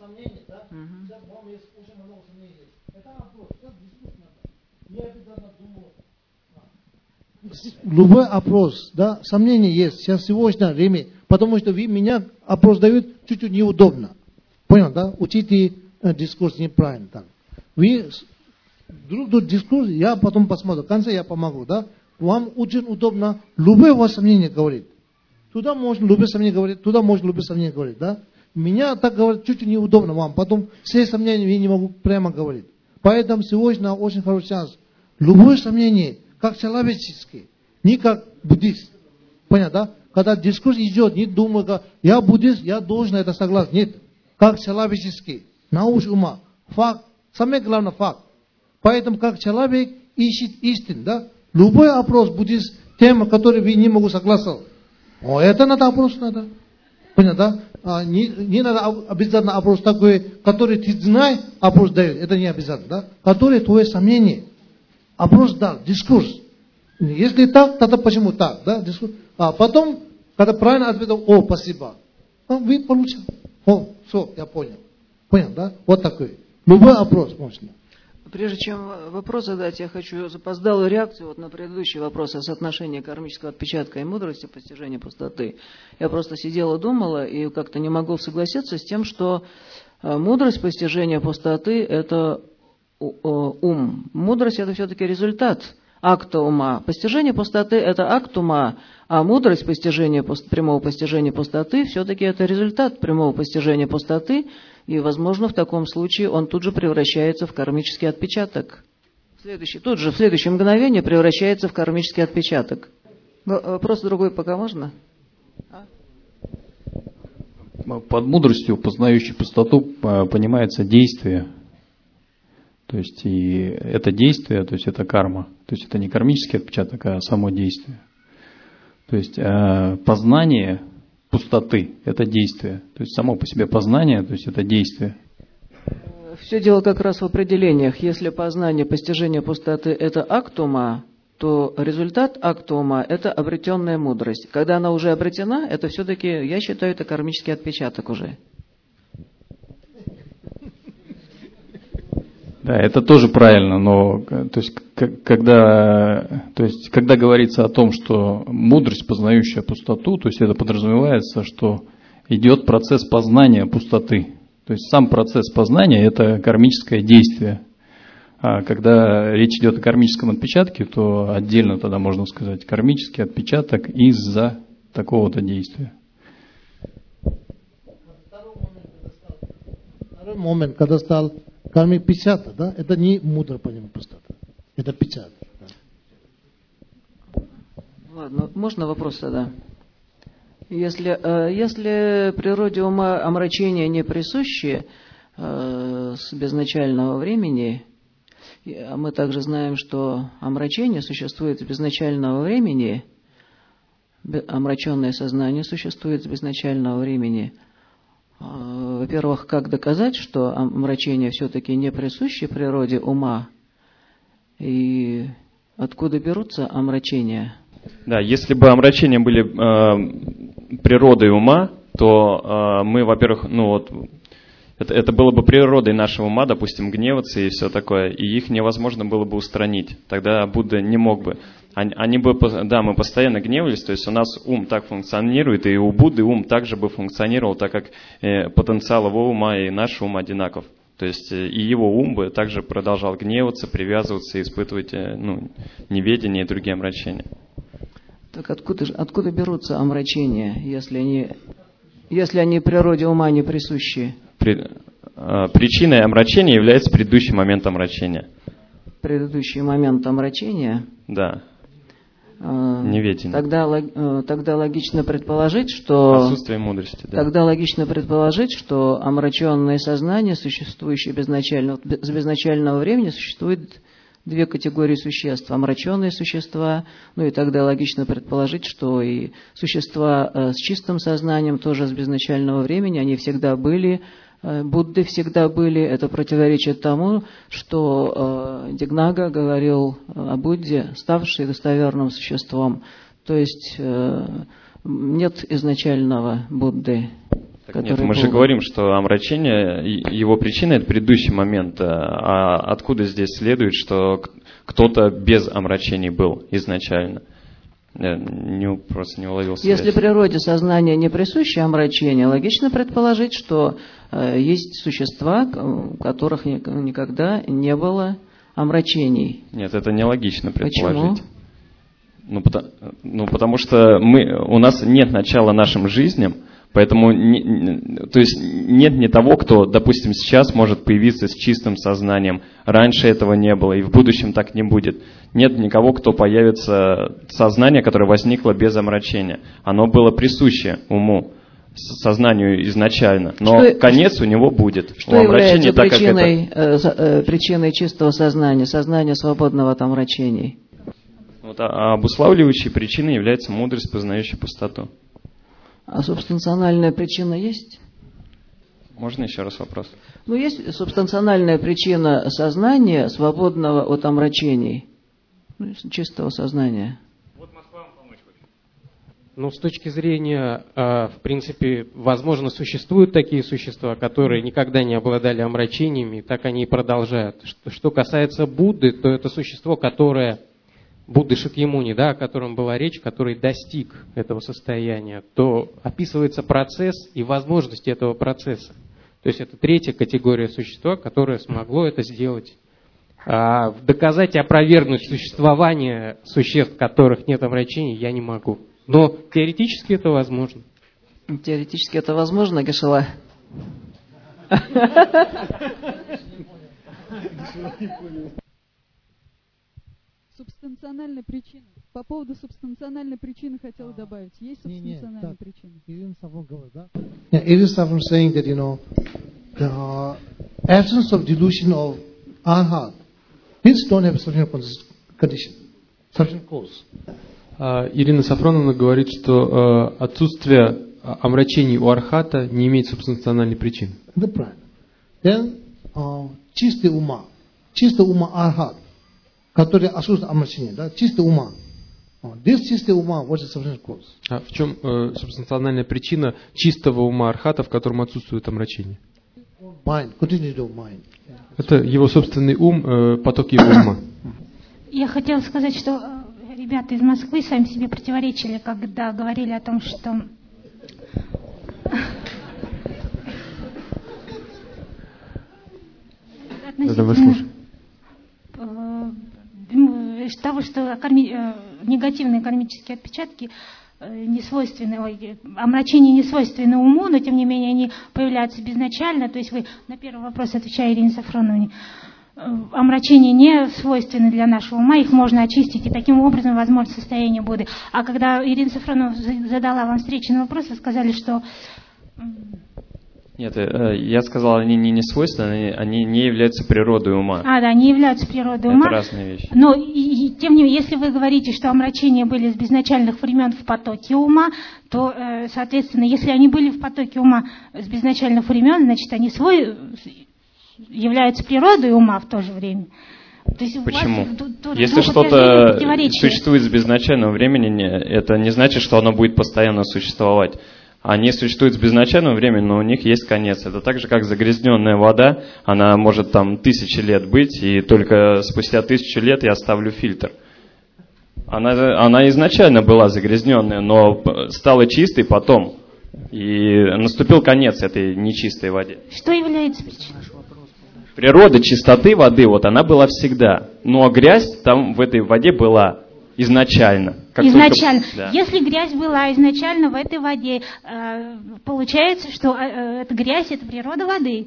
Любой опрос, да, сомнения есть. Сейчас сегодня время, потому что вы меня опрос дают чуть-чуть неудобно. Понял, да? Учите э, дискурс неправильно. Так. Вы друг друг дискурс, я потом посмотрю. В конце я помогу, да? Вам очень удобно любое у вас сомнение говорит. Туда можно любое сомнение говорить, туда можно любое сомнение говорить, да? Меня так говорить чуть-чуть неудобно вам. Потом все сомнения я не могу прямо говорить. Поэтому сегодня очень хороший шанс. Любое сомнение, как человеческий, не как буддист. Понятно, да? Когда дискурс идет, не думай, как я буддист, я должен это согласен. Нет. Как человеческий, науч ума, факт, самое главное факт. Поэтому как человек ищет истину, да? Любой опрос буддист, тема, которой вы не могу согласиться. О, это надо опрос надо. Понятно, да? А, не, не надо обязательно опрос такой, который ты знаешь, опрос дает. Это не обязательно, да? Который твое сомнение. Опрос дал, дискурс. Если так, тогда почему так, да? Дискурс. А потом, когда правильно ответил, о, спасибо. А, вы получили. О, все, я понял. Понял, да? Вот такой. Любой опрос можно. Прежде чем вопрос задать, я хочу запоздалую реакцию вот на предыдущий вопрос о соотношении кармического отпечатка и мудрости постижения пустоты. Я просто сидела, думала и как-то не могу согласиться с тем, что мудрость постижения пустоты – это ум. Мудрость – это все-таки результат акта ума. Постижение пустоты – это акт ума, а мудрость постижения, прямого постижения пустоты все-таки это результат прямого постижения пустоты, и, возможно, в таком случае он тут же превращается в кармический отпечаток. Следующий, тут же в следующее мгновение превращается в кармический отпечаток. Вопрос другой пока можно? Под мудростью, познающей пустоту, понимается действие. То есть и это действие, то есть это карма. То есть это не кармический отпечаток, а само действие. То есть познание пустоты – это действие. То есть само по себе познание, то есть это действие. Все дело как раз в определениях. Если познание, постижение пустоты – это акт ума, то результат акта ума – это обретенная мудрость. Когда она уже обретена, это все-таки, я считаю, это кармический отпечаток уже. Да, это тоже правильно, но то есть, когда, то есть, когда говорится о том, что мудрость, познающая пустоту, то есть это подразумевается, что идет процесс познания пустоты. То есть сам процесс познания – это кармическое действие. А когда речь идет о кармическом отпечатке, то отдельно тогда можно сказать кармический отпечаток из-за такого-то действия. Второй момент, когда стал кармик печата, да, это не мудро понимать пустота, это печат. Да. Ладно, можно вопрос тогда? Если, если природе ума омрачения не присущи с безначального времени, а мы также знаем, что омрачение существует с безначального времени, омраченное сознание существует с безначального времени. Во-первых, как доказать, что омрачение все-таки не присуще природе ума? И откуда берутся омрачения? Да, если бы омрачения были э, природой ума, то э, мы, во-первых, ну вот, это, это было бы природой нашего ума, допустим, гневаться и все такое, и их невозможно было бы устранить. Тогда Будда не мог бы. Они, они бы, да, мы постоянно гневались, то есть у нас ум так функционирует, и у Будды ум также бы функционировал, так как э, потенциал его ума и наш ум одинаков. То есть э, и его ум бы также продолжал гневаться, привязываться, испытывать э, ну, неведение и другие омрачения. Так откуда, откуда берутся омрачения, если они, если они природе ума не присущи? При, э, причиной омрачения является предыдущий момент омрачения. Предыдущий момент омрачения? Да. Э, Неведение. Тогда, э, тогда логично предположить, что... Отсутствие мудрости, да. Тогда логично предположить, что омраченное сознание, существующее безначально, с безначального времени, существует две категории существ. Омраченные существа, ну и тогда логично предположить, что и существа э, с чистым сознанием, тоже с безначального времени, они всегда были, э, Будды всегда были. Это противоречит тому, что э, Дигнага говорил о Будде, ставший достоверным существом. То есть э, нет изначального Будды. Нет, мы же говорим, что омрачение, его причина – это предыдущий момент. А откуда здесь следует, что кто-то без омрачений был изначально? Я не, просто не уловил связь. Если природе сознания не присуще омрачение, логично предположить, что э, есть существа, у которых никогда не было омрачений. Нет, это нелогично предположить. Почему? Ну, потому, ну, потому что мы, у нас нет начала нашим жизням. Поэтому не, то есть нет ни того, кто, допустим, сейчас может появиться с чистым сознанием. Раньше этого не было, и в будущем так не будет. Нет никого, кто появится сознание, которое возникло без омрачения. Оно было присуще уму, сознанию изначально, но что, конец у него будет. Что у является так, причиной, это... э, причиной чистого сознания, сознания свободного от омрачений? Вот, а обуславливающей причиной является мудрость, познающая пустоту. А субстанциональная причина есть? Можно еще раз вопрос? Ну, есть субстанциональная причина сознания, свободного от омрачений, ну, чистого сознания. Вот Москва вам помочь хочет. Ну, с точки зрения, в принципе, возможно, существуют такие существа, которые никогда не обладали омрачениями, и так они и продолжают. Что касается Будды, то это существо, которое... Будды Шакьямуни, да, о котором была речь, который достиг этого состояния, то описывается процесс и возможности этого процесса. То есть это третья категория существа, которое смогло это сделать. А доказать и опровергнуть существование существ, в которых нет омрачений, я не могу. Но теоретически это возможно. Теоретически это возможно, Гешела? субстанциональной причины. По поводу субстанциональной причины хотела добавить. Есть субстанциональная причина? Irina Saffron говорит, да? Yeah, Irina Saffron saying that, you know, the absence of delusion of arhat, these don't have sufficient condition, sufficient cause. Ирина Сафроновна говорит, что отсутствие омрачений у архата не имеет субстанциональной причины. Then, uh, чистый ума, чистый ума архат, который отсутствует омрачение, да, чистый ума. This чистый ума, what is sufficient cause? А в чем э, субстанциональная причина чистого ума архата, в котором отсутствует омрачение? Mind, continuity of mind. Это его собственный ум, э, поток его ума. Я хотела сказать, что ребята из Москвы сами себе противоречили, когда говорили о том, что относительно того, что карми... негативные кармические отпечатки не свойственны, ой, омрачения не свойственны уму, но тем не менее они появляются безначально. То есть вы на первый вопрос, отвечая Ирине Сафроновне, омрачения не свойственны для нашего ума, их можно очистить, и таким образом возможно состояние Будды. А когда Ирина Сафронова задала вам встречный вопрос, вы сказали, что... Нет, я сказал, они не, не свойственны, они не являются природой ума. А, да, не являются природой ума. Это разные вещи. Но, и, и, тем не менее, если вы говорите, что омрачения были с безначальных времен в потоке ума, то, э, соответственно, если они были в потоке ума с безначальных времен, значит, они свой... являются природой ума в то же время. То есть почему? Вас, тут, тут Если что-то существует с безначального времени, это не значит, что оно будет постоянно существовать. Они существуют с безначального времени, но у них есть конец. Это так же, как загрязненная вода, она может там тысячи лет быть, и только спустя тысячу лет я ставлю фильтр. Она, она изначально была загрязненная, но стала чистой потом. И наступил конец этой нечистой воде. Что является причиной? Природа чистоты воды, вот она была всегда. Но грязь там в этой воде была изначально. Как изначально. Только, да. Если грязь была изначально в этой воде, э, получается, что э, эта грязь – это природа воды.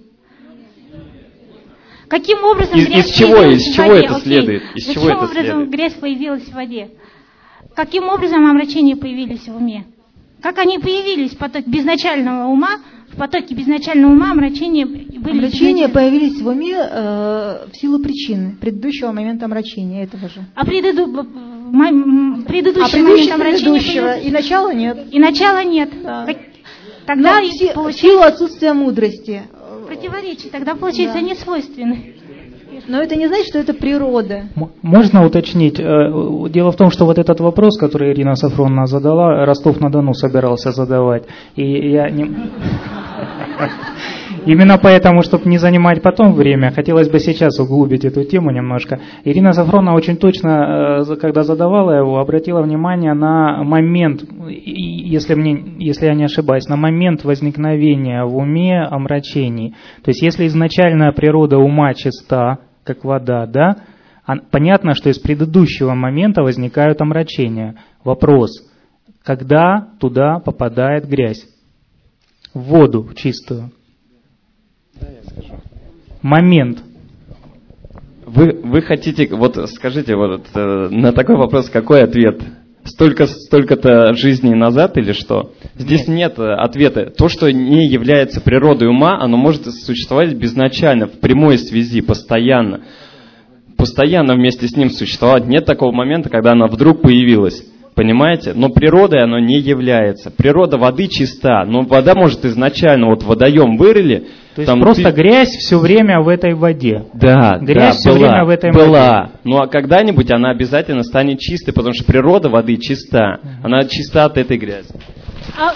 Каким образом из, грязь из чего, появилась из в чего воде? это Окей. следует? Из Каким чего это образом следует? грязь появилась в воде? Каким образом омрачения появились в уме? Как они появились в потоке безначального ума? В потоке безначального ума омрачения были... Омрачения появились в уме э, в силу причины, предыдущего момента омрачения, этого же. А предыду... предыдущий, а предыдущий момент омрачения... предыдущего, и начала нет. И начала нет. Да. Как... Тогда в, си... получается... в силу отсутствия мудрости. Противоречие. Тогда, получается, да. они свойственны. Но это не значит, что это природа. Можно уточнить? Дело в том, что вот этот вопрос, который Ирина Сафроновна задала, Ростов-на-Дону собирался задавать. И я не... Именно поэтому, чтобы не занимать потом время, хотелось бы сейчас углубить эту тему немножко. Ирина Сафроновна очень точно, когда задавала его, обратила внимание на момент, если, мне, если я не ошибаюсь, на момент возникновения в уме омрачений. То есть, если изначальная природа ума чиста, как вода, да, понятно, что из предыдущего момента возникают омрачения. Вопрос, когда туда попадает грязь? В воду чистую. Да, я скажу. Момент. Вы, вы хотите, вот скажите, вот э, на такой вопрос какой ответ? Столько, столько-то жизней назад или что? Здесь нет. нет ответа. То, что не является природой ума, оно может существовать безначально, в прямой связи, постоянно. Постоянно вместе с ним существовать. Нет такого момента, когда она вдруг появилась. Понимаете? Но природой оно не является. Природа воды чиста, но вода может изначально, вот водоем вырыли. То есть просто ты... грязь все время в этой воде. Да, грязь да, все была, время в этой была. воде. Ну а когда-нибудь она обязательно станет чистой, потому что природа воды чиста. Угу. Она чиста от этой грязи. А...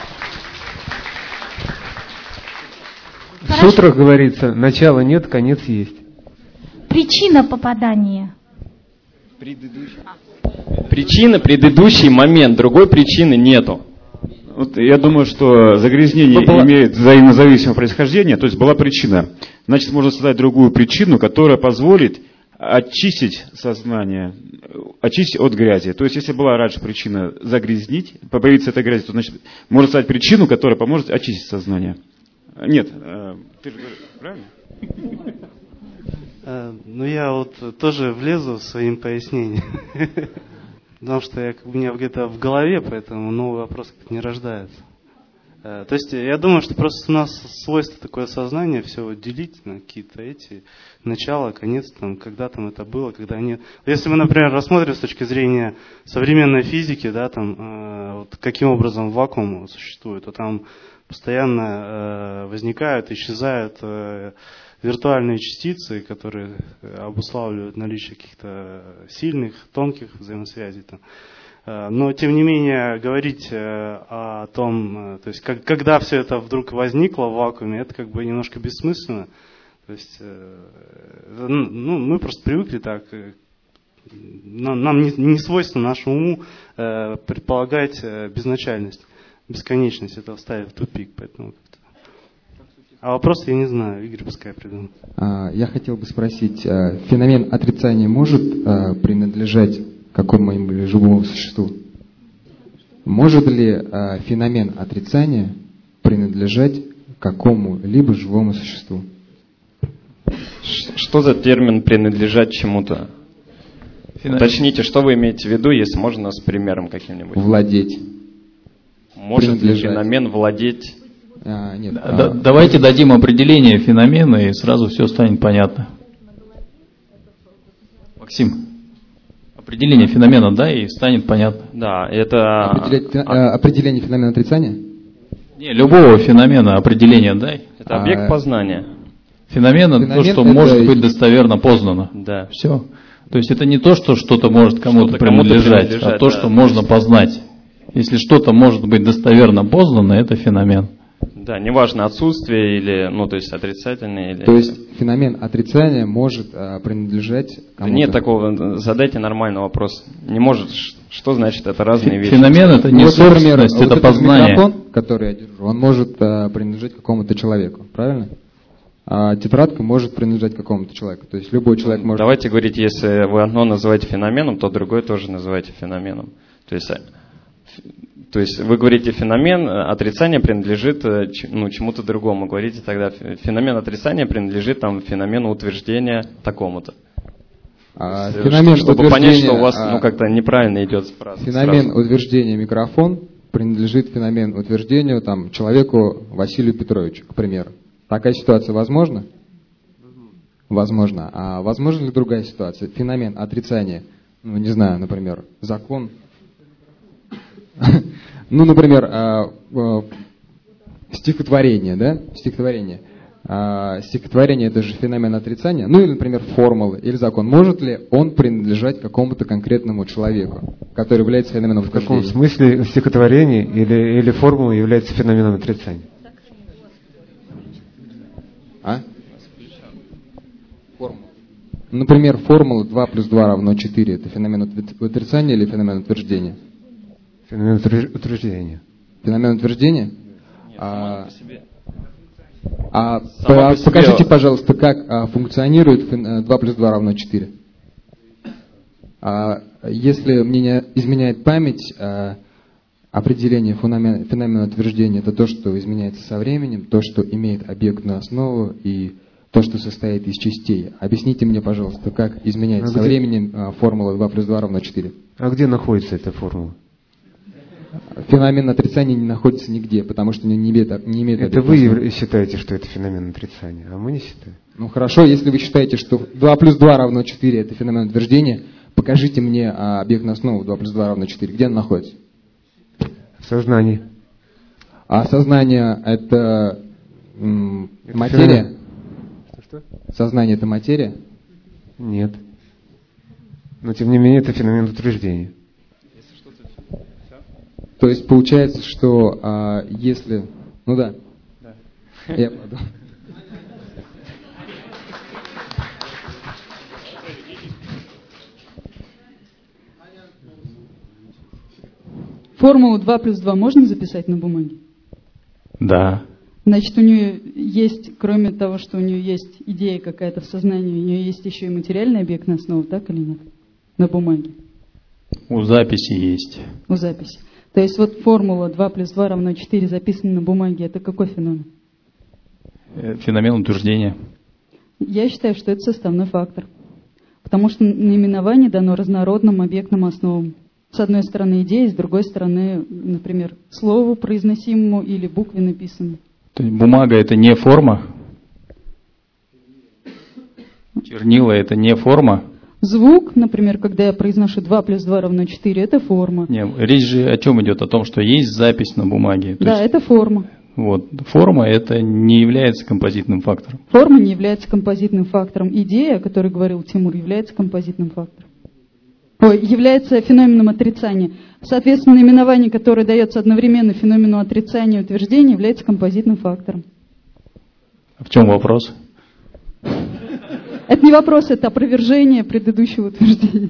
В сутрах говорится, начала нет, конец есть. Причина попадания. Предыдущий. Причина, предыдущий момент, другой причины нету. Вот я думаю, что загрязнение была... имеет взаимозависимое происхождение, то есть была причина. Значит, можно создать другую причину, которая позволит очистить сознание, очистить от грязи. То есть, если была раньше причина загрязнить, появиться этой грязи, то значит, можно создать причину, которая поможет очистить сознание. Нет, ты же говоришь, правильно? Ну, я вот тоже влезу в своим пояснением. Потому что я, у меня где-то в голове, поэтому новый вопрос не рождается. То есть я думаю, что просто у нас свойство такое сознание все делить на какие-то эти начало, конец, там, когда там это было, когда нет. Если мы, например, рассмотрим с точки зрения современной физики, да, там, вот каким образом вакуум существует, то там постоянно возникают, исчезают виртуальные частицы, которые обуславливают наличие каких-то сильных, тонких взаимосвязей. Там. Но, тем не менее, говорить о том, то есть, как, когда все это вдруг возникло в вакууме, это как бы немножко бессмысленно. То есть, ну, мы просто привыкли так, нам, нам не, не свойственно нашему уму предполагать безначальность, бесконечность, это ставит в тупик. Поэтому как-то. А вопрос я не знаю, Игорь пускай придумает. Я хотел бы спросить, феномен отрицания может принадлежать какому-нибудь живому существу? Может ли э, феномен отрицания принадлежать какому-либо живому существу? Что за термин «принадлежать чему-то»? Феномен. Уточните, что вы имеете в виду, если можно с примером каким-нибудь? Владеть. Может ли феномен владеть? А, нет. Да, а... Давайте дадим определение феномена, и сразу все станет понятно. Максим. Определение феномена, да, и станет понятно. Да, это... Определять, а... Определение феномена отрицания? Не, любого феномена определение дай. Это объект а... познания. Феномен, Феномен то, что это... может быть достоверно познано. Да. Все. То есть это не то, что что-то может кому-то что принадлежать, принадлежать, а то, да. что можно познать. Если что-то может быть достоверно познано, это феномен. Да, неважно, отсутствие или, ну, то есть отрицательное или... То есть феномен отрицания может а, принадлежать кому-то? Нет такого, задайте нормальный вопрос. Не может, что значит это разные вещи? Феномен это не вот, собственность, например, это вот познание. Микрофон, который я держу, он может а, принадлежать какому-то человеку, правильно? А тетрадка может принадлежать какому-то человеку. То есть любой человек может... Давайте говорить, если вы одно называете феноменом, то другое тоже называете феноменом. То есть... То есть вы говорите феномен отрицания принадлежит ну, чему-то другому. Говорите тогда феномен отрицания принадлежит там, феномену утверждения такому-то. А, феномен чтобы понять, что у вас ну, как-то неправильно идет фраза. Феномен сразу. утверждения микрофон принадлежит феномен утверждению там, человеку Василию Петровичу, к примеру. Такая ситуация возможна? Возможно. А возможна ли другая ситуация? Феномен отрицания, ну не знаю, например, закон... Ну, например, стихотворение, да? Стихотворение. Стихотворение – это же феномен отрицания. Ну, или, например, формула или закон. Может ли он принадлежать какому-то конкретному человеку, который является феноменом утверждения? В каком смысле стихотворение или, или формула является феноменом отрицания? А? Формула. Например, формула два плюс два равно четыре – это феномен отрицания или феномен утверждения? Феномен утверждения. Феномен утверждения? Нет, а, а по, по покажите, пожалуйста, как а, функционирует два плюс два равно четыре. А, если мне не изменяет память, а, определение феномена, феномена утверждения – это то, что изменяется со временем, то, что имеет объектную основу и то, что состоит из частей. Объясните мне, пожалуйста, как изменяется а со где... временем а, формула два плюс два равно четыре. А где находится эта формула? Феномен отрицания не находится нигде, потому что не имеет, не имеет это вы считаете, что это феномен отрицания, а мы не считаем. Ну хорошо, если вы считаете, что два плюс два равно четыре это феномен утверждения, покажите мне а, объектную основу два плюс два равно четыре. Где она находится? В сознании. А сознание это, м, это материя? Что, что? Сознание это материя? Нет. Но тем не менее это феномен утверждения. То есть получается, что а, если... Ну да. да. Я подумал. Формулу два плюс два можно записать на бумаге? Да. Значит, у нее есть, кроме того, что у нее есть идея какая-то в сознании, у нее есть еще и материальная объектная основа, так или нет? На бумаге. У записи есть. У записи. То есть вот формула два плюс два равно четыре записана на бумаге. Это какой феномен? Феномен утверждения. Я считаю, что это составной фактор. Потому что наименование дано разнородным объектным основам. С одной стороны идея, с другой стороны, например, слову произносимому или букве написанному. То есть бумага это не форма? Чернила это не форма? Звук, например, когда я произношу два плюс два равно четыре, это форма. Не, речь же о чем идет? О том, что есть запись на бумаге. То да, есть, это форма. Вот, форма это не является композитным фактором. Форма не является композитным фактором. Идея, о которой говорил Тимур, является композитным фактором. Ой, является феноменом отрицания. Соответственно, наименование, которое дается одновременно феномену отрицания и утверждения, является композитным фактором. А в чем вопрос? Это не вопрос, это опровержение предыдущего утверждения.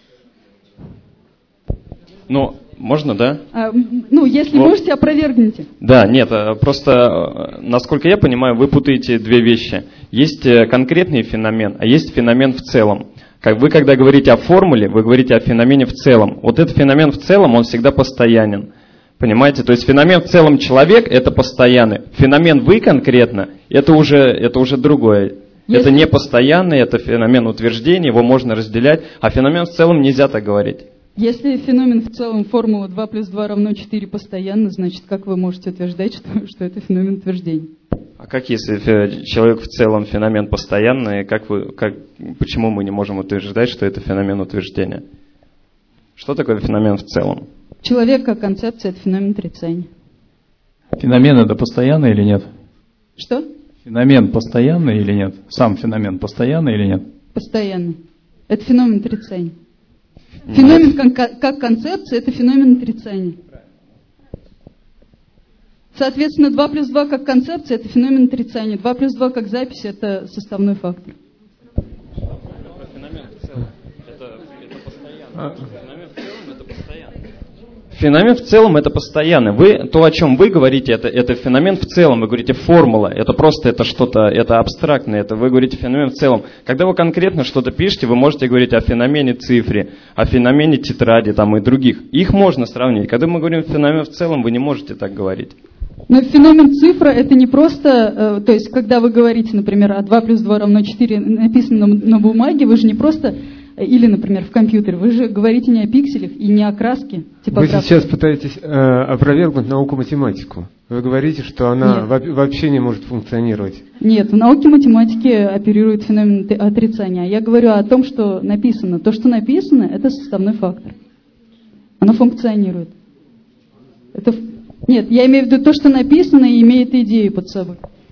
Ну, можно, да? А, ну, если вот. Можете, опровергните. Да, нет, просто, насколько я понимаю, вы путаете две вещи. Есть конкретный феномен, а есть феномен в целом. Как вы, когда говорите о формуле, вы говорите о феномене в целом. Вот этот феномен в целом, он всегда постоянен. Понимаете? То есть феномен в целом человек – это постоянный. Феномен вы конкретно – это уже, это уже другое. Если... Это не постоянный, это феномен утверждения, его можно разделять. А феномен в целом нельзя так говорить. Если феномен в целом, формула два плюс два равно четыре постоянно, значит, как вы можете утверждать, что, что это феномен утверждения? А как если человек в целом феномен постоянный, как вы, как, почему мы не можем утверждать, что это феномен утверждения? Что такое феномен в целом? Человек как концепция – это феномен отрицания. Феномен это постоянный или нет? Что? Феномен постоянный или нет? Сам феномен постоянный или нет? Постоянный. Это феномен отрицания. Феномен как, как концепция – это феномен отрицания. Соответственно, два плюс два как концепция – это феномен отрицания. два плюс два как запись – это составной фактор. Феномен в целом – это, это постоянно. Феномен в целом – это постоянно. Феномен в целом – это постоянно. Вы, то, о чем вы говорите, это, это феномен в целом. Вы говорите формула. Это просто это что-то, это абстрактное. Это вы говорите феномен в целом. Когда вы конкретно что-то пишете, вы можете говорить о феномене цифры, о феномене тетради там, и других. Их можно сравнить. Когда мы говорим феномен в целом, вы не можете так говорить. Но феномен цифра – это не просто, то есть, когда вы говорите, например, а два плюс два равно четыре написано на бумаге, вы же не просто, или, например, в компьютере, вы же говорите не о пикселях и не о краске. Типа вы сейчас пытаетесь э, опровергнуть науку-математику. Вы говорите, что она во- вообще не может функционировать. Нет, в науке математики оперирует феномен отрицания. Я говорю о том, что написано. То, что написано, это составной фактор. Оно функционирует. Это... Нет, я имею в виду то, что написано и имеет идею под собой.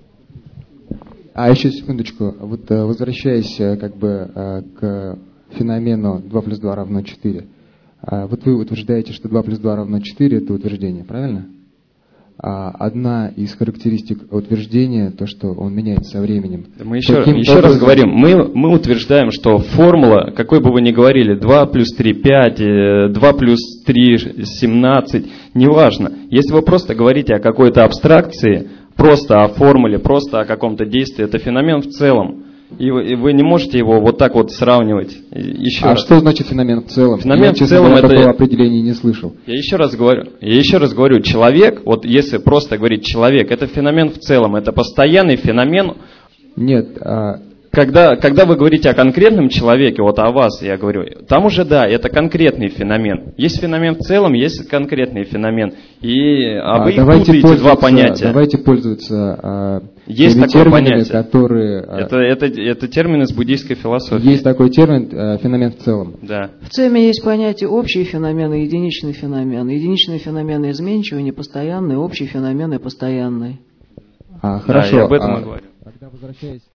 А еще секундочку. Вот возвращаясь как бы к феномену два плюс два равно четыре. Вот вы утверждаете, что два плюс два равно четыре – это утверждение, правильно? Одна из характеристик утверждения – то, что он меняется со временем. Мы еще, еще раз говорим, мы, мы утверждаем, что формула, какой бы вы ни говорили, два плюс три – пять, два плюс три – семнадцать, неважно. Если вы просто говорите о какой-то абстракции, просто о формуле, просто о каком-то действии, это феномен в целом. И вы, и вы не можете его вот так вот сравнивать. Еще а раз. Что значит феномен в целом? Феномен я, в целом говоря, это такого определения не слышал. Я еще раз говорю, я еще раз говорю, человек, вот если просто говорить человек, это феномен в целом, это постоянный феномен. Нет. А... Когда, когда вы говорите о конкретном человеке, вот о вас, я говорю, там уже да, это конкретный феномен. Есть феномен в целом, есть конкретный феномен. И, а, а вы путаете два понятия. Давайте пользоваться а, есть такое понятие. Которые, а, это, это, это термин из буддийской философии. Есть такой термин, а, феномен в целом. Да. В ЦЭМе есть понятие общие феномены и единичные феномены. Единичные феномены изменчивые, непостоянные, общие феномены постоянные. А, хорошо. Да, я об этом а, и говорю. Тогда возвращаясь